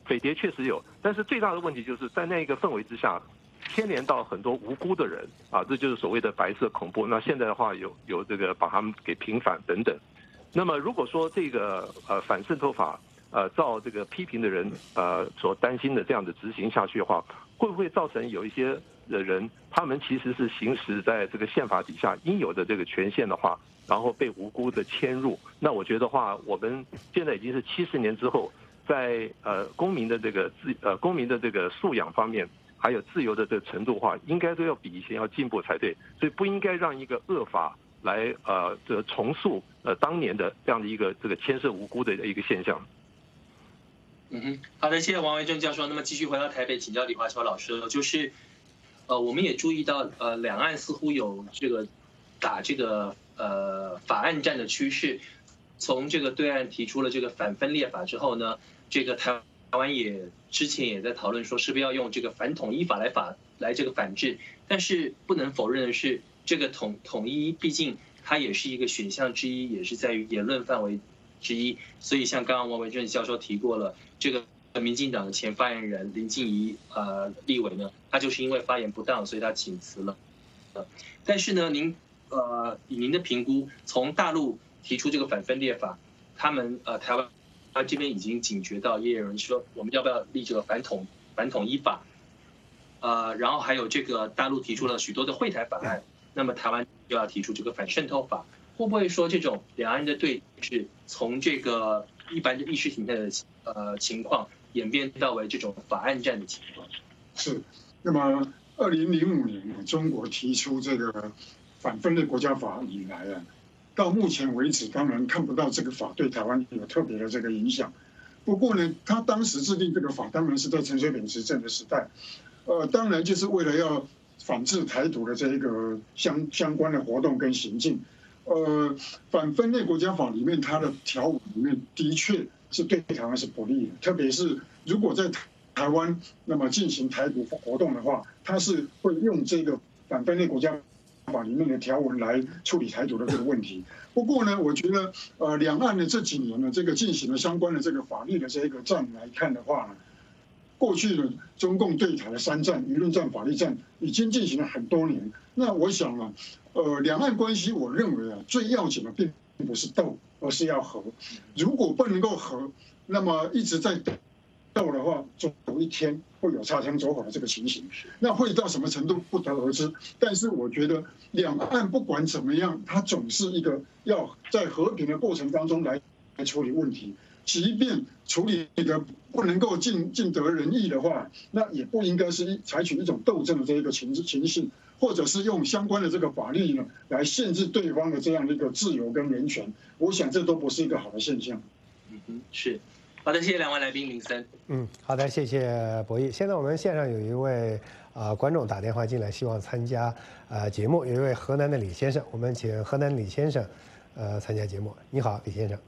匪谍确实有，但是最大的问题就是在那个氛围之下，牵连到很多无辜的人啊，这就是所谓的白色恐怖。那现在的话有有这个把他们给平反等等。那么如果说这个呃反渗透法呃照这个批评的人呃所担心的这样的执行下去的话，会不会造成有一些的人他们其实是行使在这个宪法底下应有的这个权限的话，然后被无辜的迁入？那我觉得话，我们现在已经是七十年之后，在呃公民的这个自呃公民的这个素养方面，还有自由的这个程度的话，应该都要比以前要进步才对，所以不应该让一个恶法来呃这个重塑呃当年的这样的一个这个牵涉无辜的一个现象。 嗯哼，好的，谢谢王维正教授。那么继续回到台北请教李华侨老师，就是呃我们也注意到呃两岸似乎有这个打这个呃法案战的趋势。从这个对岸提出了这个反分裂法之后呢，这个台湾也之前也在讨论说是不是要用这个反统一法来法来这个反制，但是不能否认的是，这个统统一毕竟它也是一个选项之一，也是在于言论范围之一。所以像刚刚王维正教授提过了，这个民进党的前发言人林静怡呃立委呢，他就是因为发言不当，所以他请辞了。但是呢，您呃以您的评估，从大陆提出这个反分裂法，他们呃台湾他这边已经警觉到，也有人说我们要不要立这个反统反统一法，呃，然后还有这个大陆提出了许多的惠台法案，那么台湾就要提出这个反渗透法，会不会说这种两岸的对峙从这个一般的意识形态的呃情况演变到为这种法案战的情况？ 是，那么二零零五年中国提出这个反分裂国家法以来啊。到目前为止，当然看不到这个法对台湾有特别的这个影响。不过呢，他当时制定这个法，当然是在陈水扁执政的时代，呃，当然就是为了要反制台独的这一个相相关的活动跟行径。呃，反分裂国家法里面它的条文里面的确是对台湾是不利的，特别是如果在台湾那么进行台独活动的话，它是会用这个反分裂国家法里面的条文来处理台独的这个问题。不过呢，我觉得呃，两岸的这几年呢，这个进行了相关的这个法律的这个战来看的话呢，过去的中共对台的三战、舆论战、法律战已经进行了很多年。那我想啊，呃，两岸关系，我认为啊，最要紧的并不是斗，而是要和。如果不能够和，那么一直在斗的话，总有一天会有擦枪走火的这个情形。那会到什么程度不得而知。但是我觉得两岸不管怎么样，它总是一个要在和平的过程当中来来处理问题。即便处理的不能够尽尽得人意的话，那也不应该是采取一种斗争的这一个情情形，或者是用相关的这个法律呢来限制对方的这样的一个自由跟人权。我想这都不是一个好的现象。 嗯哼，是。好的，谢谢两位来宾，林森。 嗯，好的，谢谢博弈。现在我们线上有一位啊、呃、观众打电话进来，希望参加呃节目，有一位河南的李先生，我们请河南李先生呃参加节目。你好，李先生。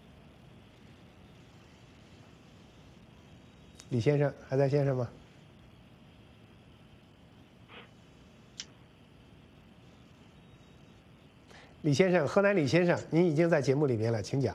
李先生还在线上吗？李先生，河南李先生，您已经在节目里面了，请讲。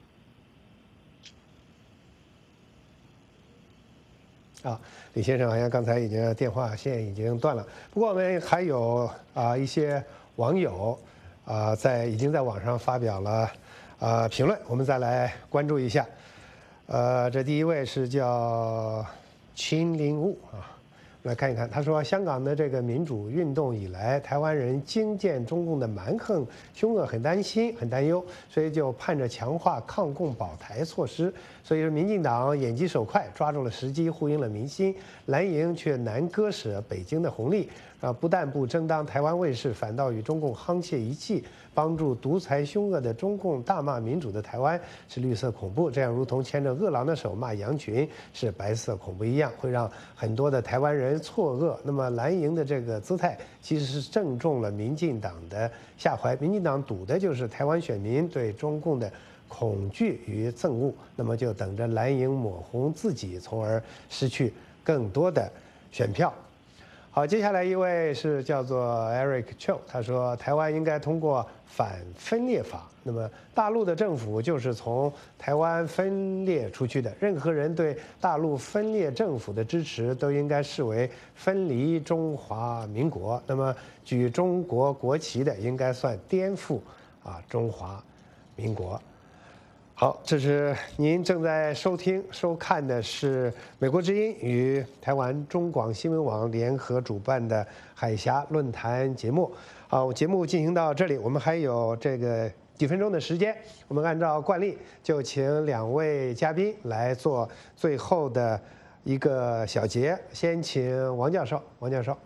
啊，李先生好像刚才已经电话线已经断了。不过我们还有啊一些网友啊在已经在网上发表了啊评论，我们再来关注一下。呃，这第一位是叫秦林雾啊，我们来看一看。他说，香港的这个民主运动以来，台湾人惊见中共的蛮横凶恶，很担心，很担忧，所以就盼着强化抗共保台措施。所以说，民进党眼疾手快，抓住了时机，呼应了民心。蓝营却难割舍北京的红利，啊，不但不争当台湾卫士，反倒与中共沆瀣一气，帮助独裁凶恶的中共大骂民主的台湾是绿色恐怖，这样如同牵着饿狼的手骂羊群是白色恐怖一样，会让很多的台湾人错愕。那么蓝营的这个姿态其实是正中了民进党的下怀，民进党赌的就是台湾选民对中共的恐惧与憎恶，那么就等着蓝营抹红自己，从而失去更多的选票。 好，接下来一位是叫做 Eric Cho， 他说台湾应该通过反分裂法。那么大陆的政府就是从台湾分裂出去的，任何人对大陆分裂政府的支持都应该视为分离中华民国。那么举中国国旗的应该算颠覆啊中华民国。好，这是您正在收听、收看的是美国之音与台湾中广新闻网联合主办的海峡论坛节目。好，节目进行到这里，我们还有这个几分钟的时间，我们按照惯例就请两位嘉宾来做最后的一个小结。先请王教授，王教授。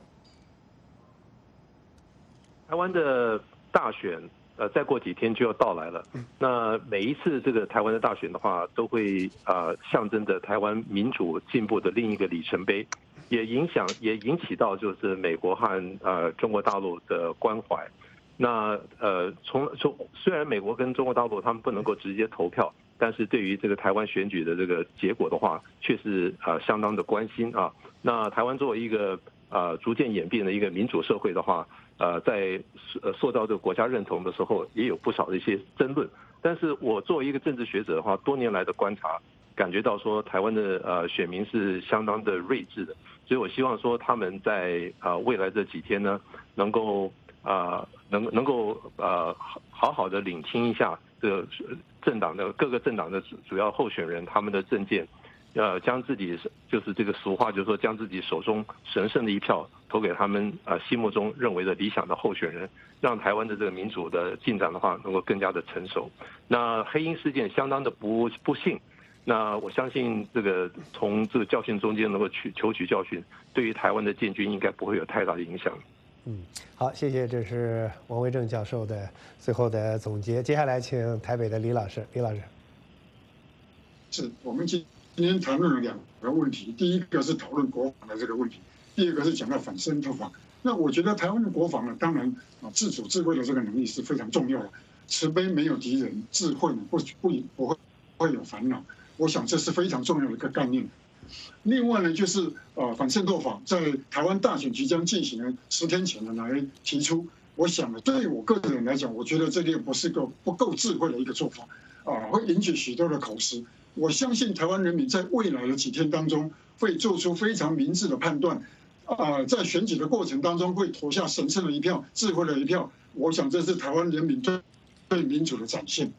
台湾的大选。呃，再过几天就要到来了。那每一次这个台湾的大选的话，都会呃象征着台湾民主进步的另一个里程碑，也影响也引起到就是美国和呃中国大陆的关怀。那呃从从虽然美国跟中国大陆他们不能够直接投票，但是对于这个台湾选举的这个结果的话，却是呃相当的关心啊。那台湾作为一个呃逐渐演变的一个民主社会的话。呃，在呃塑造这个国家认同的时候，也有不少的一些争论。但是我作为一个政治学者的话，多年来的观察，感觉到说台湾的呃选民是相当的睿智的，所以我希望说他们在呃未来这几天呢，能够啊、呃、能能够呃好好的聆听一下这个政党的各个政党的主要候选人他们的政见。呃，将自己就是这个俗话，就是说将自己手中神圣的一票投给他们呃心目中认为的理想的候选人，让台湾的这个民主的进展的话能够更加的成熟。那黑鹰事件相当的不不幸，那我相信这个从这个教训中间能够取求取教训，对于台湾的建军应该不会有太大的影响。 嗯，好，谢谢，这是王维正教授的最后的总结。接下来请台北的李老师，李老师。 是我们今。今天谈论了两个问题，第一个是讨论国防的这个问题，第二个是讲到反渗透法。那我觉得台湾的国防呢，当然啊，自主自卫的这个能力是非常重要的。慈悲没有敌人，智慧呢不不不会不会有烦恼。我想这是非常重要的一个概念。另外呢，就是呃反渗透法在台湾大选即将进行的十天前呢来提出，我想呢，对我个人来讲，我觉得这个不是个不够智慧的一个做法啊，会引起许多的口实。我相信台湾人民在未来的几天当中会做出非常明智的判断，啊，在选举的过程当中会投下神圣的一票、智慧的一票。我想这是台湾人民对对民主的展现。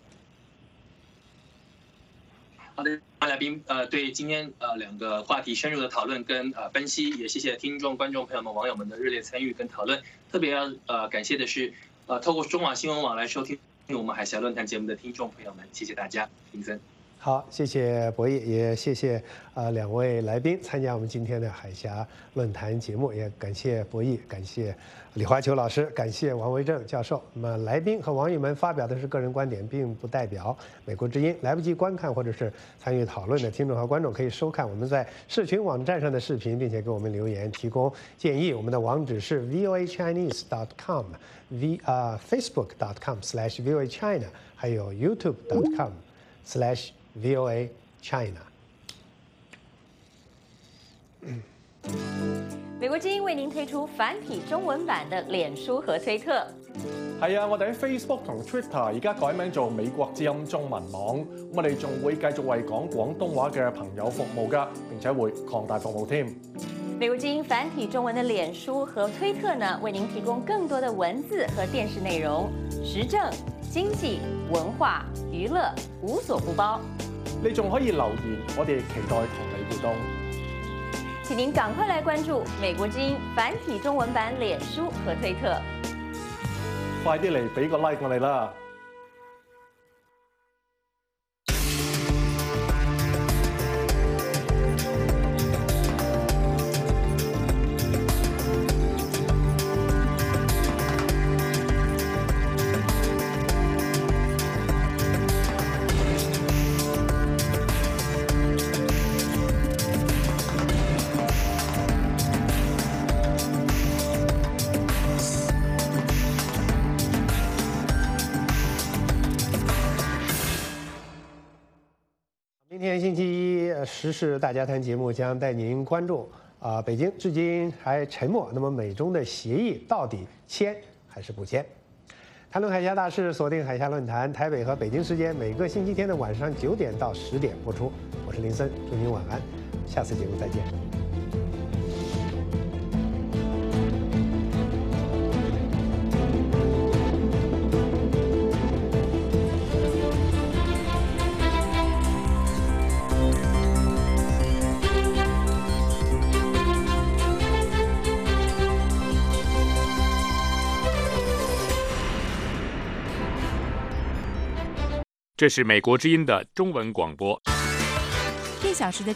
好的，来宾呃对今天呃两个话题深入的讨论跟呃分析，也谢谢听众、观众朋友们、网友们的热烈参与跟讨论。特别要呃感谢的是呃透过中网新闻网来收听我们海峡论坛节目的听众朋友们，谢谢大家，林森。 好，谢谢博弈，也谢谢呃两位来宾参加我们今天的海峡论坛节目，也感谢博弈，感谢李华球老师，感谢王维正教授。那么来宾和网友们发表的是个人观点，并不代表美国之音。来不及观看或者是参与讨论的听众和观众可以收看我们在社群网站上的视频，并且给我们留言提供建议。我们的网址是 v o a chinese dot com v 啊 facebook dot com slash v o a china， 还有 youtube dot com slash V O A China。 美國之音為您推出繁體中文版的臉書和推特。 係啊，我哋喺 Facebook 同 Twitter 而家改名做美國之音中文網，我哋仲會繼續為講廣東話嘅朋友服務㗎，並且會擴大服務添。 美國之音繁體中文的臉書和推特呢，為您提供更多的文字和電視內容，時政、經濟、文化、娛樂無所不包。 你仲可以留言，我哋期待同你互動。 請您趕快來關注美國之音繁體中文版臉書和推特。 快啲嚟俾個 like 我哋啦！ 今天星期一，时事大家谈节目将带您关注啊，北京至今还沉默。那么美中的协议到底签还是不签？谈论海峡大事，锁定海峡论坛，台北和北京时间每个星期天的晚上九点到十点播出。我是林森，祝您晚安，下次节目再见。 这是美国之音的中文广播。 一小时的